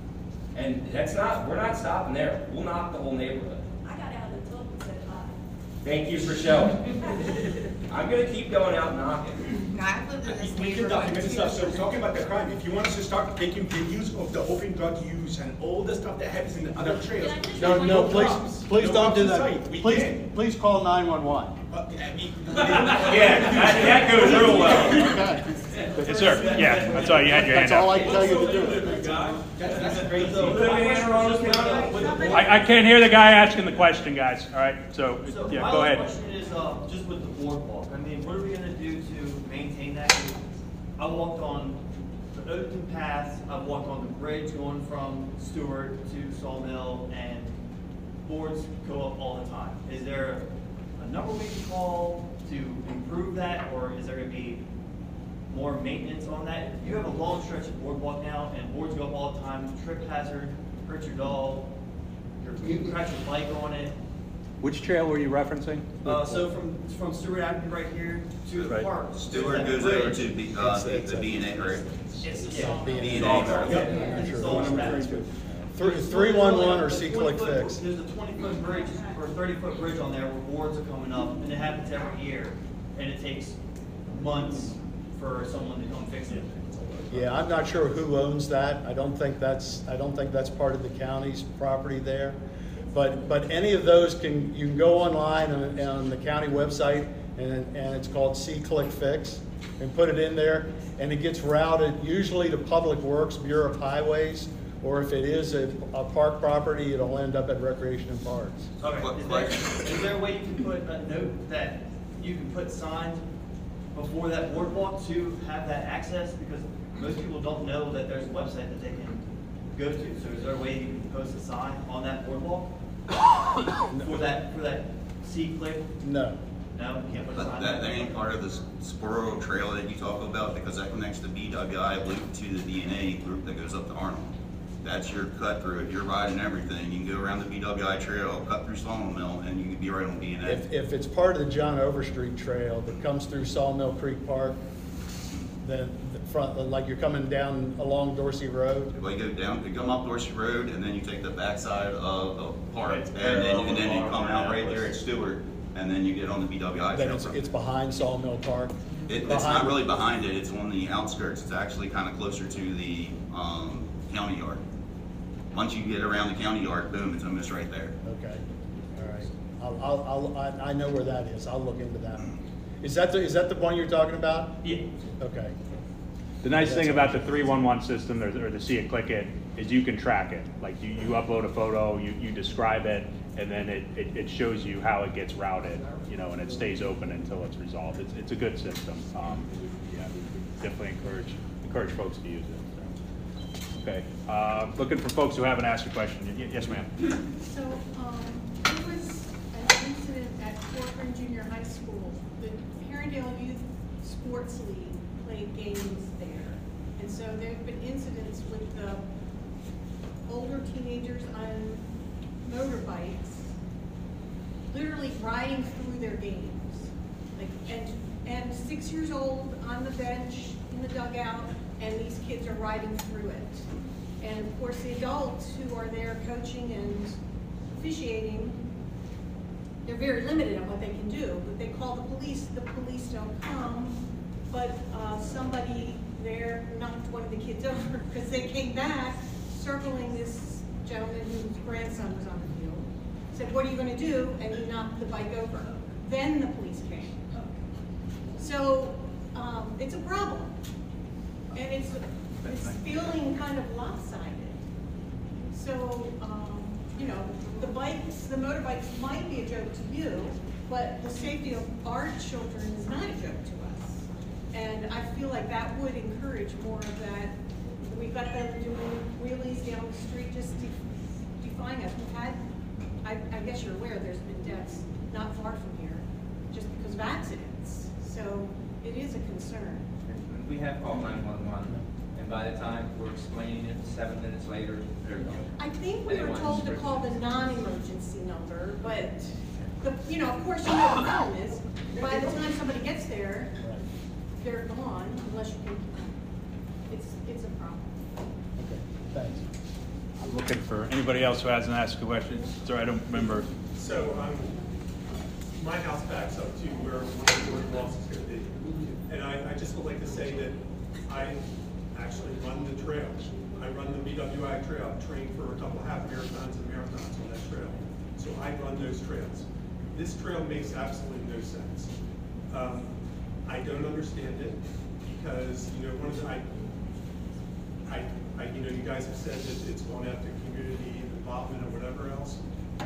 [SPEAKER 7] And that's not, we're not stopping there. We'll knock the whole neighborhood.
[SPEAKER 8] I got out of the club and said hi.
[SPEAKER 7] Thank you for showing. I'm gonna keep going out knocking.
[SPEAKER 12] Now, I've lived in this
[SPEAKER 10] We can
[SPEAKER 12] neighborhood.
[SPEAKER 10] document stuff, so talking about the crime, if you want us to start taking videos of the open drug use and all the stuff that happens in the other trails.
[SPEAKER 4] No, no, please,
[SPEAKER 10] cops,
[SPEAKER 4] please
[SPEAKER 10] no
[SPEAKER 4] don't
[SPEAKER 10] cops
[SPEAKER 4] do
[SPEAKER 10] in
[SPEAKER 4] that.
[SPEAKER 10] sight. We
[SPEAKER 4] Please,
[SPEAKER 10] can.
[SPEAKER 4] please call nine one one.
[SPEAKER 10] Uh, I mean.
[SPEAKER 1] Yeah, that, that goes real well.
[SPEAKER 4] Okay.
[SPEAKER 1] Yes, sir. Yeah, that's all. You had your hand
[SPEAKER 4] That's all I
[SPEAKER 1] up.
[SPEAKER 4] can tell you to do.
[SPEAKER 10] That's, that's a great
[SPEAKER 6] So,
[SPEAKER 10] thing.
[SPEAKER 6] live in Anne Arundel County?
[SPEAKER 1] I, I can't hear the guy asking the question, guys. All right, so,
[SPEAKER 14] So
[SPEAKER 1] yeah,
[SPEAKER 14] my
[SPEAKER 1] go
[SPEAKER 14] only
[SPEAKER 1] ahead.
[SPEAKER 14] question is, uh, just with the boardwalk, I mean, what are we gonna do to maintain that? I walked on the Oakton Path, I've walked on the bridge going from Stewart to Sawmill, and boards go up all the time. Is there a number we can call to improve that, or is there gonna be more maintenance on that? You have a long stretch of boardwalk now, and boards go up all the time, trip hazard, hurt your dog, you can crash your bike on it.
[SPEAKER 1] Which trail were you referencing?
[SPEAKER 14] Uh, so from, from Stewart Avenue right here to the
[SPEAKER 1] Right.
[SPEAKER 14] park.
[SPEAKER 5] Stewart
[SPEAKER 14] that
[SPEAKER 5] goes
[SPEAKER 14] bridge.
[SPEAKER 5] over to the, uh, the the B and A, right?
[SPEAKER 14] It's, yeah.
[SPEAKER 5] B and
[SPEAKER 14] It's all-
[SPEAKER 5] A.
[SPEAKER 14] Yep, it's all that.
[SPEAKER 4] Three, three one one or C Click
[SPEAKER 14] twenty foot-
[SPEAKER 4] Fix.
[SPEAKER 14] There's a twenty foot bridge or thirty foot bridge on there where boards are coming up, and it happens every year. And it takes months for someone to come fix it.
[SPEAKER 2] Yeah, I'm not sure who owns that. I don't think that's, I don't think that's part of the county's property there. But, but any of those can, you can go online on, on the county website, and, and it's called C Click Fix, and put it in there, and it gets routed usually to Public Works, Bureau of Highways, or if it is a, a park property, it'll end up at Recreation and Parks.
[SPEAKER 14] Okay, is there, is there a way you can put a note that you can put signs before that boardwalk to have that access? Because most people don't know that there's a website that they can go to. So is there a way you can post a sign on that boardwalk? For that, for that C-click?
[SPEAKER 2] No.
[SPEAKER 14] No, you can't put a
[SPEAKER 5] That,
[SPEAKER 14] sign?
[SPEAKER 5] that
[SPEAKER 14] there?
[SPEAKER 5] ain't part of the Sporo Trail that you talk about, because that connects the B W I loop to the D N A group that goes up to Arnold. That's your cut through. If you're riding everything, you can go around the B W I Trail, cut through Sawmill, and you can be right on D N A.
[SPEAKER 2] If, if it's part of the John Overstreet Trail that comes through Sawmill Creek Park, then the front, like you're coming down along Dorsey Road.
[SPEAKER 5] Well, you go down, you come up Dorsey Road, and then you take the backside of the park,
[SPEAKER 1] It's
[SPEAKER 5] and
[SPEAKER 1] parallel
[SPEAKER 5] then, and then you
[SPEAKER 1] to
[SPEAKER 5] come out right
[SPEAKER 1] Mark
[SPEAKER 5] there at Stewart, and then you get on the B W I
[SPEAKER 2] Then
[SPEAKER 5] Trail.
[SPEAKER 2] it's,
[SPEAKER 5] from
[SPEAKER 2] it's
[SPEAKER 5] there.
[SPEAKER 2] behind Sawmill Park.
[SPEAKER 5] It, it's
[SPEAKER 2] behind-
[SPEAKER 5] not really behind it, it's on the outskirts, it's actually kind of closer to the, um, county yard. Once you get around the county yard, boom, it's almost right there.
[SPEAKER 2] Okay, all right. I'll, I'll, I'll, I I know where that is. I'll look into that. Is that the, is that the one you're talking about?
[SPEAKER 14] Yeah.
[SPEAKER 2] Okay.
[SPEAKER 1] The nice thing about the three one one system, or the, or the See It Click It, is you can track it. Like you, you upload a photo, you, you describe it, and then it, it, it shows you how it gets routed, you know, and it stays open until it's resolved. It's, it's a good system. Um, yeah, definitely encourage, encourage folks to use it. So. Okay, uh, looking for folks who haven't asked a question. Y- Yes, ma'am.
[SPEAKER 15] So, um, there was an incident at Corcoran Junior High School. The Herondale Youth Sports League played games there. And so there have been incidents with the older teenagers on motorbikes literally riding through their games. Like, and, and six years old on the bench in the dugout, and these kids are riding through it. And of course, the adults who are there coaching and officiating, they're very limited on what they can do. But they call the police, the police don't come, but uh, somebody there knocked one of the kids over because they came back circling this gentleman whose grandson was on the field. Said, "What are you going to do?" And he knocked the bike over. Then the police came. So um, it's a problem. And it's, it's feeling kind of lopsided. So, um, you know, the bikes, the motorbikes might be a joke to you, but the safety of our children is not a joke to us. And I feel like that would encourage more of that. We've got them doing wheelies down the street, just de- defying us. We've had, I, I guess you're aware, there's been deaths not far from here, just because of accidents. So it is a concern.
[SPEAKER 16] We have called nine one one, and by the time we're explaining it, seven minutes later, they're gone.
[SPEAKER 15] I think we were told to call the non-emergency number, but, the, you know, of course, you know what the problem is. By the time somebody gets there, they're gone, unless you can, it's, it's a problem.
[SPEAKER 2] Okay, thanks.
[SPEAKER 1] I'm looking for anybody else who hasn't asked a question. Sorry, I don't remember.
[SPEAKER 17] So, um, my house backs up to where one of the boardwalks is going to be. And I, I just would like to say that I actually run the trail. I run the B W I trail. I trained for a couple half marathons and marathons on that trail. So I run those trails. this trail makes absolutely no sense. Um, I don't understand it because, you know, one of the, I, I, I, you know, you guys have said that it's gone after community involvement or whatever else.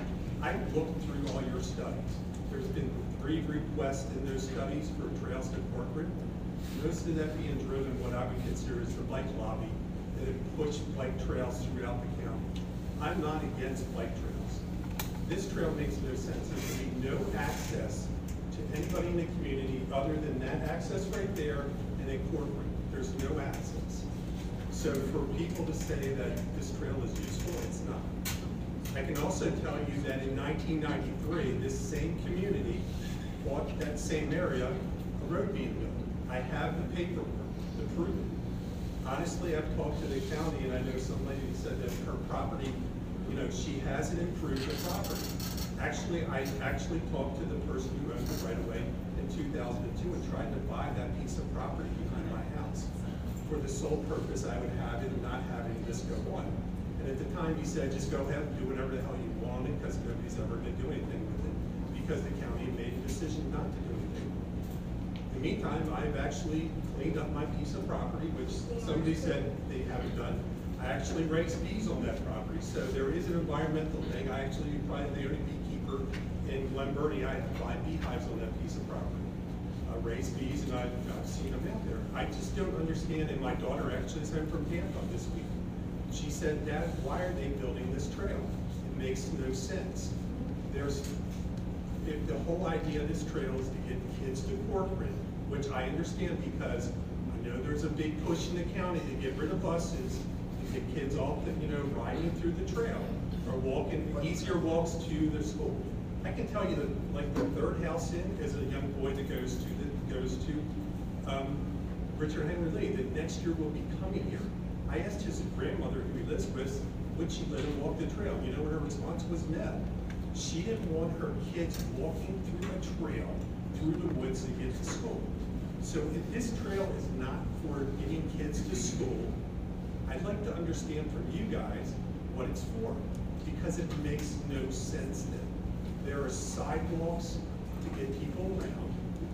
[SPEAKER 17] I looked through all your studies. There's been three requests in those studies for trails to Corcoran. Most of that being driven what I would consider as the bike lobby that have pushed bike trails throughout the county. I'm not against bike trails. This trail makes no sense. There's going to be no access to anybody in the community other than that access right there and then Corcoran. There's no access. So for people to say that this trail is useful, it's not. I can also tell you that in nineteen ninety-three, this same community bought that same area, a road being built. I have the paperwork to prove it. Honestly, I've talked to the county, and I know some lady said that her property, you know, she hasn't improved the property. Actually, I actually talked to the person who owned it right away in two thousand two and tried to buy that piece of property behind my house for the sole purpose I would have it and not having this go on. And at the time, he said, just go ahead and do whatever the hell you wanted because nobody's ever going to do anything with it because the county made a decision not to do anything. In the meantime, I've actually cleaned up my piece of property, which somebody said they haven't done. I actually raised bees on that property, so there is an environmental thing. I actually probably the only beekeeper in Glen Burnie. I have five beehives on that piece of property. I raised bees, and I've, I've seen them out there. I just don't understand, and my daughter actually is home from Tampa this week. She said, Dad, why are they building this trail? It makes no sense. There's, if the whole idea of this trail is to get kids to Corcoran, which I understand because I know there's a big push in the county to get rid of buses and get kids off the, you know, riding through the trail or walking, easier walks to the school. I can tell you that, like, the third house in is a young boy that goes to, that goes to um, Richard Henry Lee, that next year will be coming here. I asked his grandmother, who he lives with, would she let him walk the trail? You know what her response was? No. She didn't want her kids walking through a trail through the woods to get to school. So if this trail is not for getting kids to school, I'd like to understand from you guys what it's for, because it makes no sense then. There are sidewalks to get people around.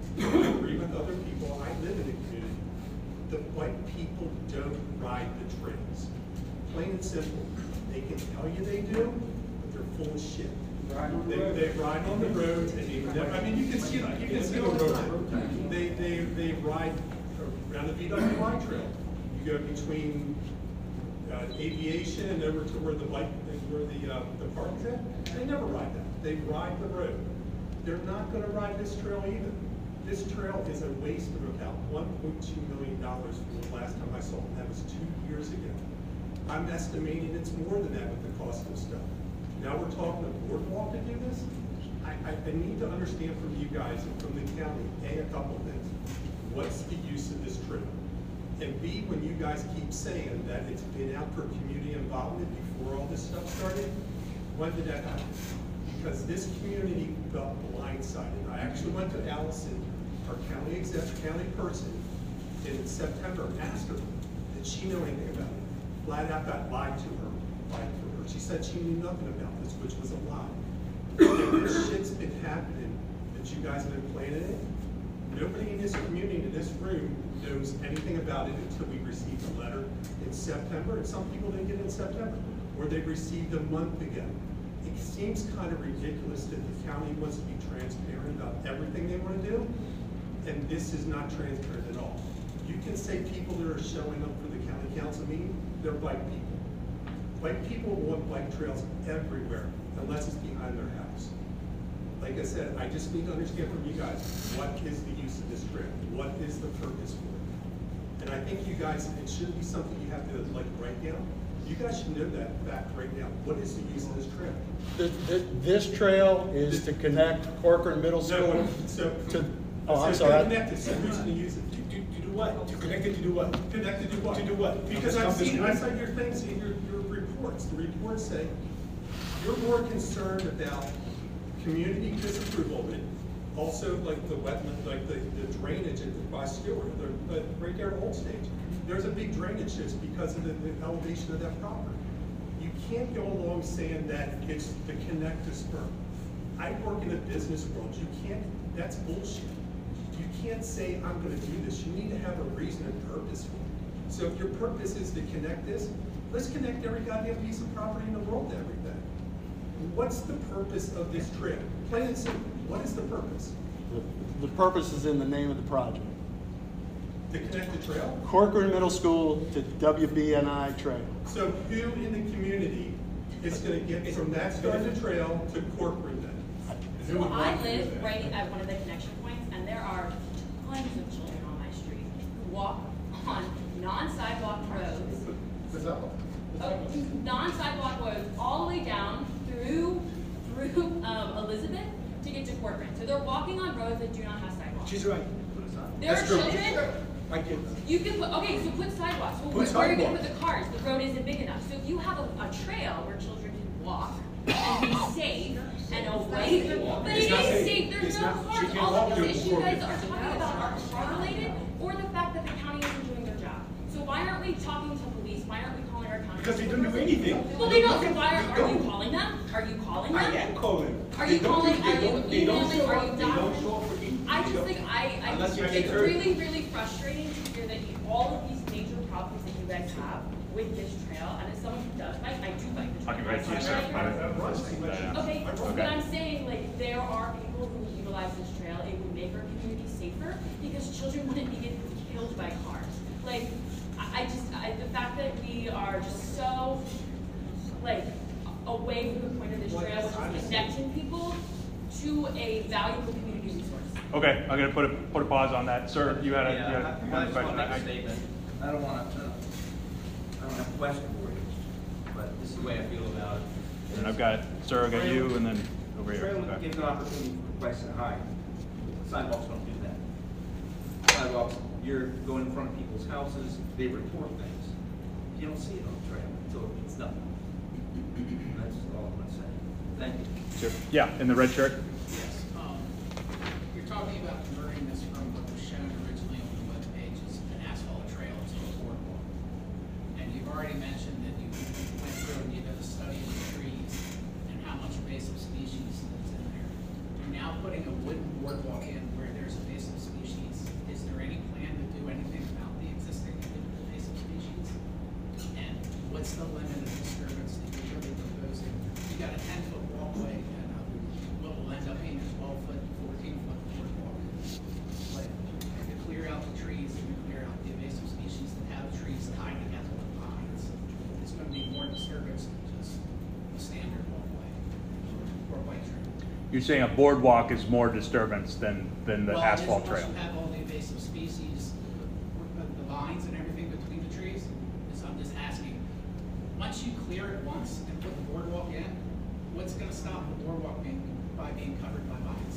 [SPEAKER 17] I agree with other people. I live in a community. The white people don't ride the trails. Plain and simple. They can tell you they do, but they're full of shit. They, they ride on the road, and they never, I mean, you can see it, you can see it all the time. They, they, they ride around the B W I trail. You go between uh, Aviation and over to where the bike, where the, uh, the park is at. They never ride that. They ride the road. They're not gonna ride this trail either. This trail is a waste of about one point two million dollars from the last time I saw it, and that was two years ago. I'm estimating it's more than that with the cost of stuff. Now we're talking a boardwalk to do this? I, I, I need to understand from you guys and from the county, A, a couple things. What's the use of this trail? And B, when you guys keep saying that it's been out for community involvement before all this stuff started, when did that happen? Because this community felt blindsided. I actually went to Allison, our county exec, county person, in September and asked her, did she know anything about it? Flat out got lied to her, lied to her. She said she knew nothing about this, which was a lie. And this shit's been happening that you guys have been planning it. Nobody in this community, in this room, knows anything about it until we received a letter in September, and some people didn't get it in September, or they received a month ago. It seems kind of ridiculous that the county wants to be transparent about everything they want to do, and this is not transparent at all. You can say people that are showing up for the county council meeting, they're white people. White people want bike trails everywhere, unless it's behind their house. Like I said, I just need to understand from you guys, what is the use of this trail? What is the purpose for it? And I think you guys, it shouldn't be something you have to like write down. You guys should know that fact right now. What is the use of this trail?
[SPEAKER 4] This, this, this trail is to connect Corcoran Middle School
[SPEAKER 17] No, so,
[SPEAKER 4] to, oh, I'm
[SPEAKER 17] so
[SPEAKER 4] sorry.
[SPEAKER 17] connect it, so who's gonna use it?
[SPEAKER 10] To, to, to do what? To connect it to do what?
[SPEAKER 17] Connect it to what?
[SPEAKER 10] To do what?
[SPEAKER 17] Because
[SPEAKER 10] Come
[SPEAKER 17] I've
[SPEAKER 10] this
[SPEAKER 17] seen,
[SPEAKER 10] way.
[SPEAKER 17] I saw your things in your, your reports. The reports say you're more concerned about community disapproval of it. Also, like the wetland, like the, the drainage at by Stewart, the, the, right there at Old Stage. There's a big drainage just because of the, the elevation of that property. You can't go along saying that it's the connect to spur. I work in a business world, you can't, that's bullshit. You can't say, I'm gonna do this, you need to have a reason and purpose for it. So if your purpose is to connect this, let's connect every goddamn piece of property in the world to everything. What's the purpose of this trail? Plain and simple, what is the purpose?
[SPEAKER 4] The, the purpose is in the name of the project.
[SPEAKER 17] To connect the trail?
[SPEAKER 4] Corcoran Middle School to W B N I Trail.
[SPEAKER 17] So who in the community is gonna get from that start of the trail to Corcoran then? Who
[SPEAKER 9] So
[SPEAKER 17] would
[SPEAKER 9] I
[SPEAKER 17] want to do
[SPEAKER 9] live
[SPEAKER 17] that?
[SPEAKER 9] right at one of the connection points, and there are tons of children on my street who walk on non-sidewalk roads. Oh, non-sidewalk roads all the way down through through um, Elizabeth to get to Corcoran. So they're walking on roads that do not have sidewalks.
[SPEAKER 10] She's right.
[SPEAKER 9] There
[SPEAKER 10] That's
[SPEAKER 9] are
[SPEAKER 10] true.
[SPEAKER 9] children.
[SPEAKER 10] My kids.
[SPEAKER 9] You can put, okay, so put sidewalks. Well,
[SPEAKER 10] Put
[SPEAKER 9] where are you gonna
[SPEAKER 10] sidewalks.
[SPEAKER 9] put the cars? The road isn't big enough. So if you have a, a trail where children can walk and be safe and away from, but it
[SPEAKER 10] It's
[SPEAKER 9] is
[SPEAKER 10] not safe.
[SPEAKER 9] safe, there's
[SPEAKER 10] It's
[SPEAKER 9] no
[SPEAKER 10] not-
[SPEAKER 9] cars.
[SPEAKER 10] she can't
[SPEAKER 9] All
[SPEAKER 10] walk
[SPEAKER 9] of
[SPEAKER 10] there
[SPEAKER 9] these issues
[SPEAKER 10] before
[SPEAKER 9] guys
[SPEAKER 10] we-
[SPEAKER 9] are talking about are car related or the fact that the county isn't doing their job. So why aren't we talking to police? Why aren't we calling our county?
[SPEAKER 10] Because they don't do anything.
[SPEAKER 9] Well, they don't, so why are, are you calling them? Are you calling them?
[SPEAKER 10] I am calling.
[SPEAKER 9] Are
[SPEAKER 10] They
[SPEAKER 9] you
[SPEAKER 10] don't do-
[SPEAKER 9] calling,
[SPEAKER 10] they
[SPEAKER 9] are you
[SPEAKER 10] don't- they don't
[SPEAKER 9] emailing,
[SPEAKER 10] show
[SPEAKER 9] are
[SPEAKER 10] up-
[SPEAKER 9] you
[SPEAKER 10] They don't
[SPEAKER 9] documenting?
[SPEAKER 10] show up for anything.
[SPEAKER 9] I
[SPEAKER 10] They
[SPEAKER 9] just
[SPEAKER 10] don't-
[SPEAKER 9] think, I, I,
[SPEAKER 10] Unless you
[SPEAKER 9] it's
[SPEAKER 10] get hurt.
[SPEAKER 9] really, really frustrating to hear that you, all of these major problems that you guys have with this trail, and as someone who does bike, I do bike the trail.
[SPEAKER 1] I'll get right to you, sir.
[SPEAKER 9] I-
[SPEAKER 1] I-
[SPEAKER 9] Okay, but
[SPEAKER 1] Okay.
[SPEAKER 9] I'm saying, like, there are people who utilize this trail, it would make our community safer, because children wouldn't be getting killed by cars. Like, I, I just, I, the fact that we are just so, like, away from the point of this trail, which is connecting people to a valuable community resource.
[SPEAKER 1] Okay, I'm gonna put a, put a pause on that. Sir, you had a, you
[SPEAKER 16] Yeah,
[SPEAKER 1] had
[SPEAKER 16] I-
[SPEAKER 1] a
[SPEAKER 16] I just
[SPEAKER 1] question?
[SPEAKER 16] want to make
[SPEAKER 1] I-
[SPEAKER 16] a statement. I don't want to, I don't have a question for you, but this is the way I feel about it.
[SPEAKER 1] And I've got, sir, I got you, and then over here.
[SPEAKER 16] Trail
[SPEAKER 1] Okay.
[SPEAKER 16] gives an opportunity for price and high. Sidewalks don't do that. Sidewalks, you're going in front of people's houses, they report things. You don't see it on the trail until it's done. That's all I'm gonna say. Thank you.
[SPEAKER 1] Sure. Yeah, in the red shirt.
[SPEAKER 18] Yes, um, you're talking about converting this from what was shown originally on the webpage as an asphalt trail to a boardwalk. And you've already mentioned that you went through and you did a study of the trees and how much invasive species that's in there. You're now putting a wooden boardwalk in where there's invasive species. Is there any plan to do anything about the existing invasive species? And what's the limit of disturbance that you're really proposing? You got a ten foot walkway and uh, what will end up being a twelve foot, fourteen foot boardwalk. But to clear out the trees and to clear out the invasive species that have trees tied together with vines, it's going to be more disturbance than just a standard walkway or bike trail.
[SPEAKER 1] You're saying a boardwalk is more disturbance than, than the
[SPEAKER 18] Well, it is
[SPEAKER 1] asphalt
[SPEAKER 18] once
[SPEAKER 1] trail?
[SPEAKER 18] you have all the invasive species, the, the vines and everything between the trees, is I'm just asking, once you clear it once and put the boardwalk in, what's gonna stop the boardwalk being, by being covered by vines?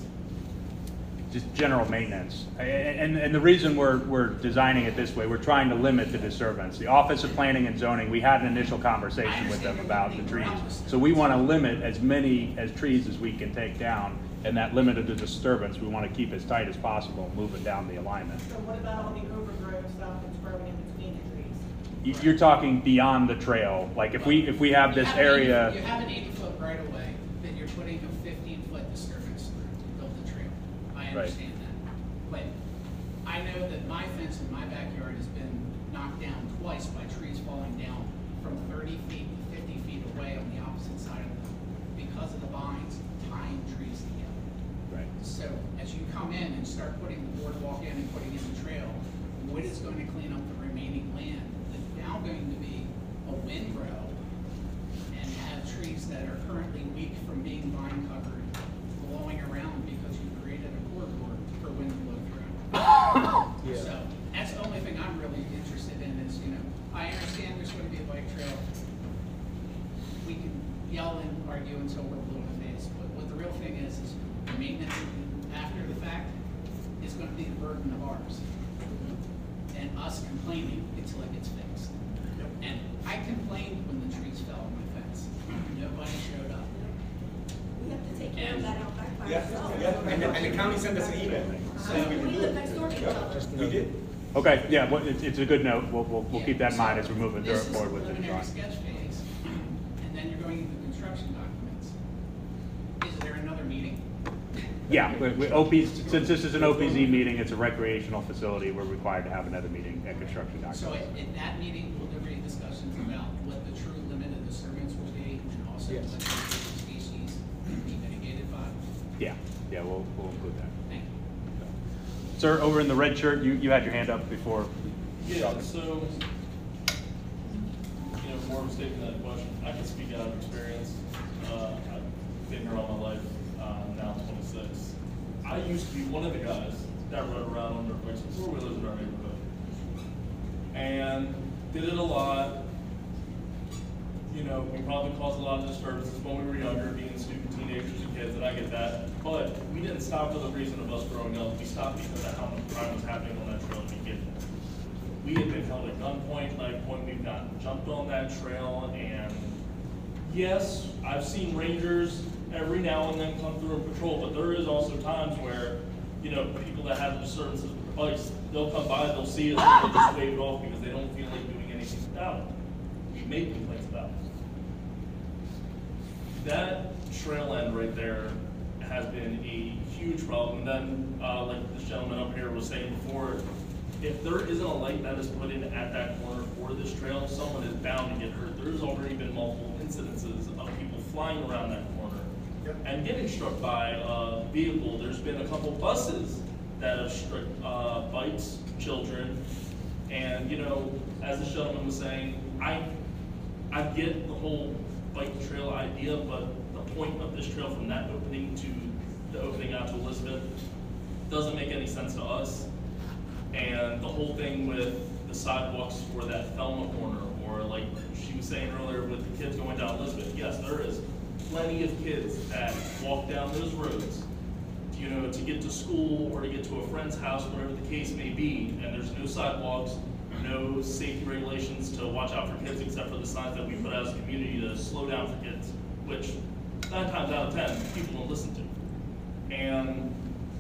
[SPEAKER 1] Just general maintenance. And, and the reason we're, we're designing it this way, we're trying to limit the disturbance. The Office of Planning and Zoning, we had an initial conversation with them about the trees. So we want to limit as many as trees as we can take down, and that limit of the disturbance, we want to keep as tight as possible, moving down the alignment.
[SPEAKER 19] So what about all the overgrown stuff that's growing in between the trees?
[SPEAKER 1] You- You're talking beyond the trail, like if we, if we have this
[SPEAKER 18] You have an eighty
[SPEAKER 1] area.
[SPEAKER 18] You have an eighty foot right of way that you're putting a fifteen foot disturbance through to build the trail. I
[SPEAKER 1] Right.
[SPEAKER 18] understand that. But I know that my fence in my backyard has been knocked down twice by trees falling down from thirty feet to fifty feet away on the opposite side of them because of the vines tying trees together.
[SPEAKER 1] Right.
[SPEAKER 18] So as you come in and start putting the boardwalk in and putting in the trail, what is going to clean up the remaining land that's now going to be a windrow and have trees that are currently weak from being vine covered blowing around because you created a corridor for wind to blow through.
[SPEAKER 4] Yeah.
[SPEAKER 18] So that's the only thing I'm really interested in is, you know, I understand there's going to be a bike trail. We can yell and argue until we're blue in the face, but what the real thing is, is the maintenance after the fact is going to be the burden of ours. And us complaining until it gets fixed. And I complained when the trees fell on my fence. Nobody showed up.
[SPEAKER 8] We have to take care of that out back by
[SPEAKER 10] Yeah,
[SPEAKER 8] ourselves.
[SPEAKER 10] yeah, and the, and the county sent us an email. saying we
[SPEAKER 8] We
[SPEAKER 10] can do
[SPEAKER 8] live
[SPEAKER 10] it.
[SPEAKER 8] next door to each other.
[SPEAKER 10] We did.
[SPEAKER 1] Okay, yeah, well, it's, it's a good note. We'll, we'll, we'll
[SPEAKER 18] Yeah,
[SPEAKER 1] keep that in
[SPEAKER 18] so
[SPEAKER 1] mind as we're moving
[SPEAKER 18] this is
[SPEAKER 1] forward with the
[SPEAKER 18] preliminary
[SPEAKER 1] design.
[SPEAKER 18] sketch phase, and then you're going into construction documents. Is there another meeting
[SPEAKER 1] Yeah, we, we, O P, since this is an O P Z meeting, it's a recreational facility, we're required to have another meeting at construction
[SPEAKER 18] So
[SPEAKER 1] documents.
[SPEAKER 18] in in that meeting, will there be discussions about what the true limit of disturbance will be, and also
[SPEAKER 1] Yes.
[SPEAKER 18] what the species will be mitigated by?
[SPEAKER 1] Yeah, yeah, we'll, we'll include that.
[SPEAKER 18] Thank you.
[SPEAKER 1] Sir, over in the red shirt, you, you had your hand up before.
[SPEAKER 6] Yeah, so, you know, more of a statement than a question. I can speak out of experience. Uh, I've been here all my life, uh, now I'm twenty-six. I used to be one of the guys that rode around on dirt bikes with four wheelers in our neighborhood. And did it a lot. You know, we probably caused a lot of disturbances when we were younger, being stupid teenagers and kids, and I get that. But we didn't stop for the reason of us growing up. We stopped because of how much crime was happening on that trail to begin with. We had been held at gunpoint, knife point, we've gotten jumped on that trail, and yes, I've seen rangers every now and then come through and patrol, but there is also times where, you know, people that have disturbances with their bikes, they'll come by, they'll see us, and they'll just wave it off because they don't feel like doing anything about it. We've made complaints about it. That trail end right there has been a huge problem. And then, uh, like this gentleman up here was saying before, if there isn't a light that is put in at that corner for this trail, someone is bound to get hurt. There's already been multiple incidences of people flying around that corner and getting struck by a vehicle. There's been a couple buses that have struck uh, bikes, children, and you know, as this gentleman was saying, I, I get the whole bike trail idea, but the point of this trail from that opening to the opening out to Elizabeth doesn't make any sense to us. And the whole thing with the sidewalks for that Thelma corner, or like she was saying earlier with the kids going down Elizabeth, yes, there is plenty of kids that walk down those roads, you know, to get to school or to get to a friend's house, whatever the case may be, and there's no sidewalks, no safety regulations to watch out for kids except for the signs that we put out as a community to slow down for kids, which nine times out of ten, people don't listen to. And,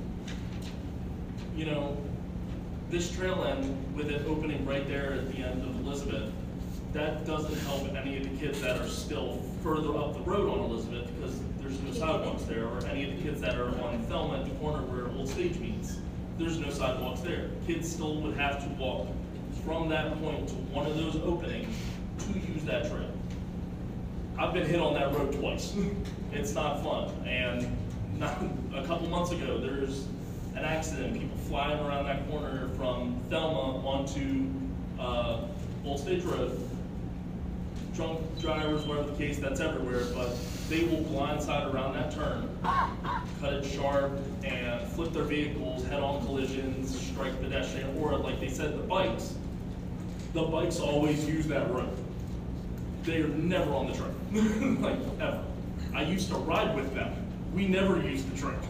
[SPEAKER 6] you know, this trail end with it opening right there at the end of Elizabeth, that doesn't help any of the kids that are still further up the road on Elizabeth because there's no sidewalks there, or any of the kids that are on Thelma at the corner where Old Stage meets. There's no sidewalks there. Kids still would have to walk from that point to one of those openings to use that trail. I've been hit on that road twice. It's not fun. And not, a couple months ago, there's an accident, people flying around that corner from Thelma onto uh, Old Stage Road. Drunk drivers, whatever the case, that's everywhere, but they will blindside around that turn, cut it sharp, and flip their vehicles, head-on collisions, strike pedestrian, or like they said, the bikes. The bikes always use that road. They are never on the trail, like ever. I used to ride with them. We never used the trail.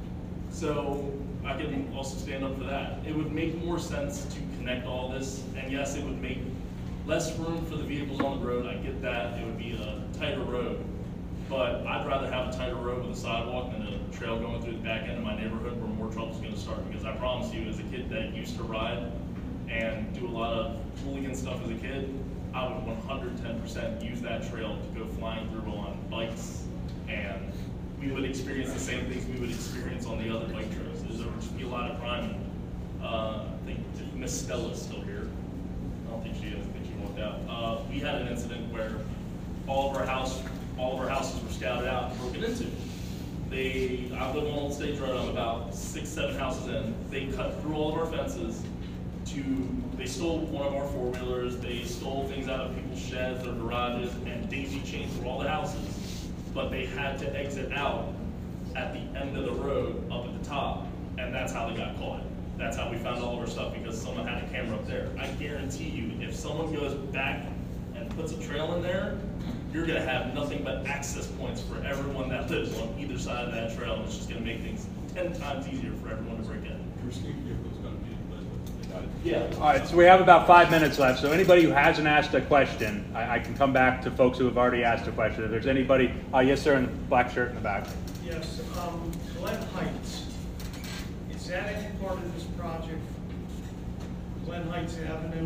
[SPEAKER 6] So I can also stand up for that. It would make more sense to connect all this, and yes, it would make less room for the vehicles on the road. I get that. It would be a tighter road. But I'd rather have a tighter road with a sidewalk than a trail going through the back end of my neighborhood where more trouble's gonna start. Because I promise you, as a kid that used to ride and do a lot of hooligan stuff as a kid, I would one hundred ten percent use that trail to go flying through on bikes, and we would experience the same things we would experience on the other bike trails. There's, there would just be a lot of crime. Uh, I think Miss Stella's still here. I don't think she is. I think she walked out. Uh, we had an incident where all of our house, all of our houses were scouted out and broken into. They, I live on Old Stage Road. I'm about six, seven houses in. They cut through all of our fences. To, they stole one of our four-wheelers, they stole things out of people's sheds, their garages, and daisy chained through all the houses. But they had to exit out at the end of the road up at the top, and that's how they got caught. That's how we found all of our stuff, because someone had a camera up there. I guarantee you, if someone goes back and puts a trail in there, you're gonna have nothing but access points for everyone that lives on either side of that trail, and it's just gonna make things ten times easier for everyone to break in.
[SPEAKER 1] Yeah. All right, so we have about five minutes left. So anybody who hasn't asked a question, I, I can come back to folks who have already asked a question. If there's anybody, uh, yes, sir, in the black shirt in the back.
[SPEAKER 20] Yes, um, Glen Heights, is that any part of this project? Glen Heights Avenue?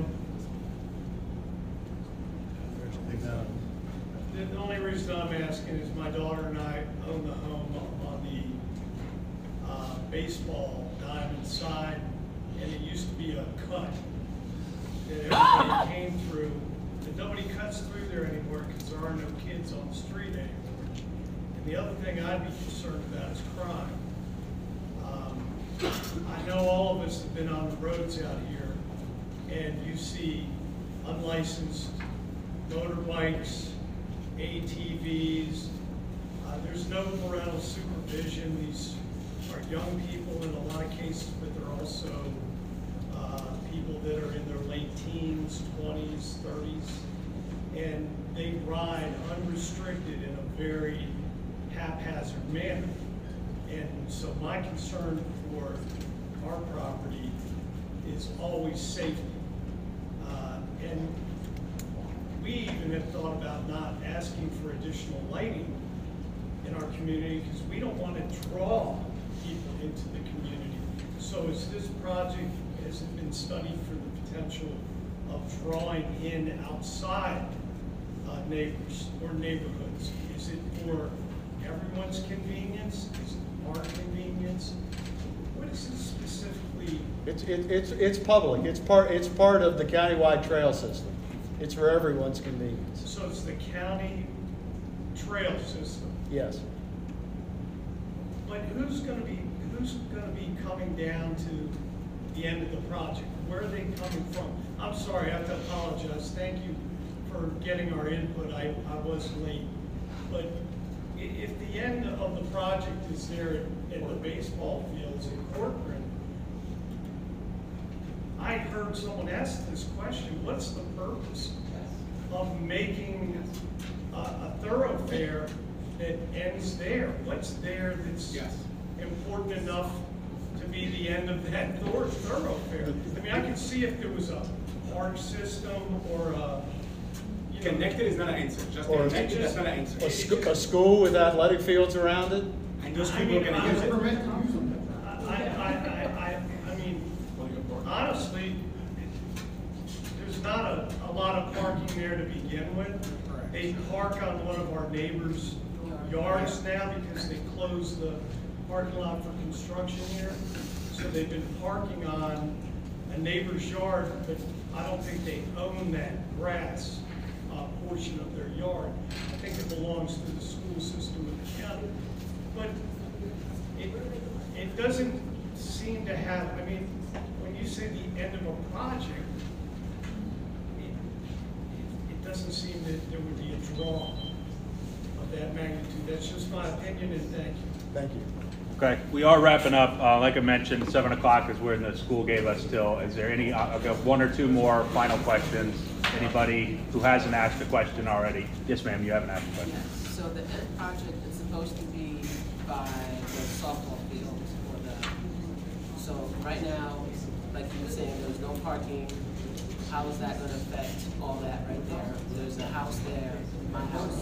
[SPEAKER 20] The only reason I'm asking is my daughter and I own the home on the baseball diamond side, and it used to be a cut that everybody came through. And nobody cuts through there anymore because there are no kids on the street anymore. And the other thing I'd be concerned about is crime. Um, I know all of us have been on the roads out here, and you see unlicensed motorbikes, A T Vs. Uh, there's no parental supervision. These are young people in a lot of cases, but they're also uh, people that are in their late teens, twenties, thirties, and they ride unrestricted in a very haphazard manner. And so my concern for our property is always safety. Uh, and we even have thought about not asking for additional lighting in our community because we don't want to draw people into the community. So is this project, has it been studied for the potential of drawing in outside uh, neighbors or neighborhoods? Is it for everyone's convenience? Is it our convenience? What is it specifically?
[SPEAKER 4] It's, it, it's, it's public. It's part, it's part of the countywide trail system. It's for everyone's convenience.
[SPEAKER 20] So it's the county trail system.
[SPEAKER 4] Yes.
[SPEAKER 20] But who's going to be who's going to be coming down to the end of the project? Where are they coming from? I'm sorry, I have to apologize. Thank you for getting our input. I, I was late. But i- if the end of the project is there at, at the baseball fields in Corcoran, I heard someone ask this question: what's the purpose of making a, a thoroughfare that ends there? What's there that's
[SPEAKER 10] Yes.
[SPEAKER 20] important enough to be the end of that thor- thoroughfare? I mean, I could see if there was a park system or a, you know.
[SPEAKER 10] Connected is not an answer. Just
[SPEAKER 4] Or
[SPEAKER 10] connected, that's not an answer.
[SPEAKER 4] A, sc- a school with athletic fields around it?
[SPEAKER 10] And those
[SPEAKER 20] I
[SPEAKER 10] people are
[SPEAKER 20] mean,
[SPEAKER 10] gonna
[SPEAKER 20] I-
[SPEAKER 10] use it.
[SPEAKER 20] I, I, I, I, I mean, honestly, there's not a, a lot of parking there to begin with. They park on one of our neighbors' yards now because they closed the parking lot for construction here. So they've been parking on a neighbor's yard, but I don't think they own that grass uh, portion of their yard. I think it belongs to the school system of the county. But it, it doesn't seem to have, I mean, when you say the end of a project, it, it, it doesn't seem that there would be a draw of that magnitude. That's just my opinion, and thank you.
[SPEAKER 4] Thank you.
[SPEAKER 1] Okay, we are wrapping up. Uh, like I mentioned, seven o'clock is when the school gave us till. Is there any, I've got one or two more final questions. Anybody who hasn't asked a question already? Yes, ma'am, you haven't asked a question.
[SPEAKER 21] Yes, so the end project is supposed to be by the softball fields or the, so right now, like you were saying, there's no parking. How is that gonna affect all that right there? There's a house there, my house.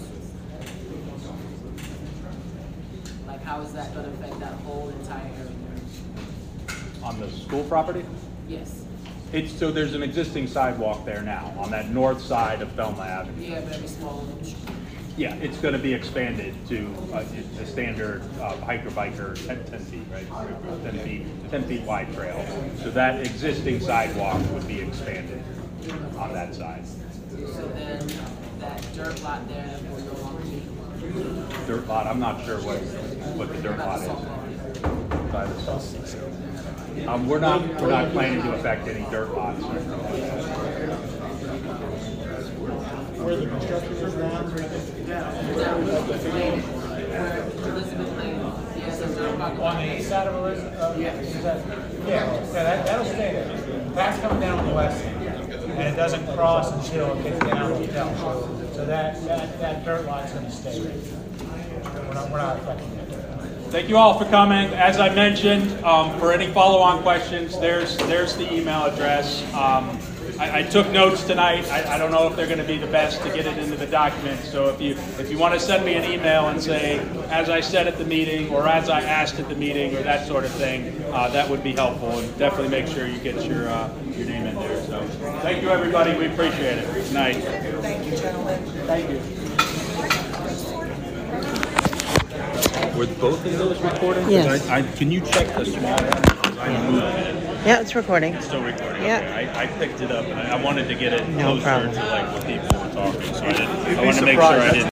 [SPEAKER 21] Like, how is that gonna affect that whole entire area there?
[SPEAKER 1] On the school property?
[SPEAKER 21] Yes.
[SPEAKER 1] It's, so there's an existing sidewalk there now on that north side of Thelma Avenue.
[SPEAKER 21] Yeah, very small little street.
[SPEAKER 1] Yeah, it's going to be expanded to uh, a standard uh, hiker biker ten, ten feet, right? ten feet, ten feet wide trail. So that existing sidewalk would be expanded on that side.
[SPEAKER 21] So then that dirt lot there will no longer be.
[SPEAKER 1] Dirt lot, I'm not sure what, what the dirt lot is. By the softball. Um, we're not, we're not planning to affect any dirt lots.
[SPEAKER 4] Where the construction is now?
[SPEAKER 21] Elizabeth Lane. Yes, that's what I'm talking about.
[SPEAKER 3] On the east side of Elizabeth? Uh,
[SPEAKER 21] Yeah.
[SPEAKER 3] is that- Yeah, yeah, that, that'll stay there. That's coming down on the west end, and it doesn't cross until it gets down to Hotel. So that, that, that dirt lot's gonna stay there. We're not, we're not affecting it.
[SPEAKER 1] Thank you all for coming. As I mentioned, um, for any follow-on questions, there's there's the email address. Um, I, I took notes tonight. I, I don't know if they're going to be the best to get it into the document. So if you if you want to send me an email and say, as I said at the meeting, or as I asked at the meeting, or that sort of thing, uh, that would be helpful. And definitely make sure you get your uh, your name in there. So thank you, everybody. We appreciate it. Good night.
[SPEAKER 12] Thank you, gentlemen.
[SPEAKER 1] Thank you.
[SPEAKER 11] Were both of those recording? 'Cause
[SPEAKER 22] Yes.
[SPEAKER 11] I, I, can you check the small one? 'Cause I moved it.
[SPEAKER 22] Yeah, it's recording.
[SPEAKER 11] It's still recording.
[SPEAKER 22] Yeah.
[SPEAKER 11] Okay. I, I picked it up and I, I wanted to get it
[SPEAKER 22] No
[SPEAKER 11] closer
[SPEAKER 22] problem.
[SPEAKER 11] to like what people were talking, so I didn't.
[SPEAKER 17] You'd
[SPEAKER 11] I
[SPEAKER 17] be
[SPEAKER 11] wanted to make sure I
[SPEAKER 17] surprised.
[SPEAKER 11] didn't.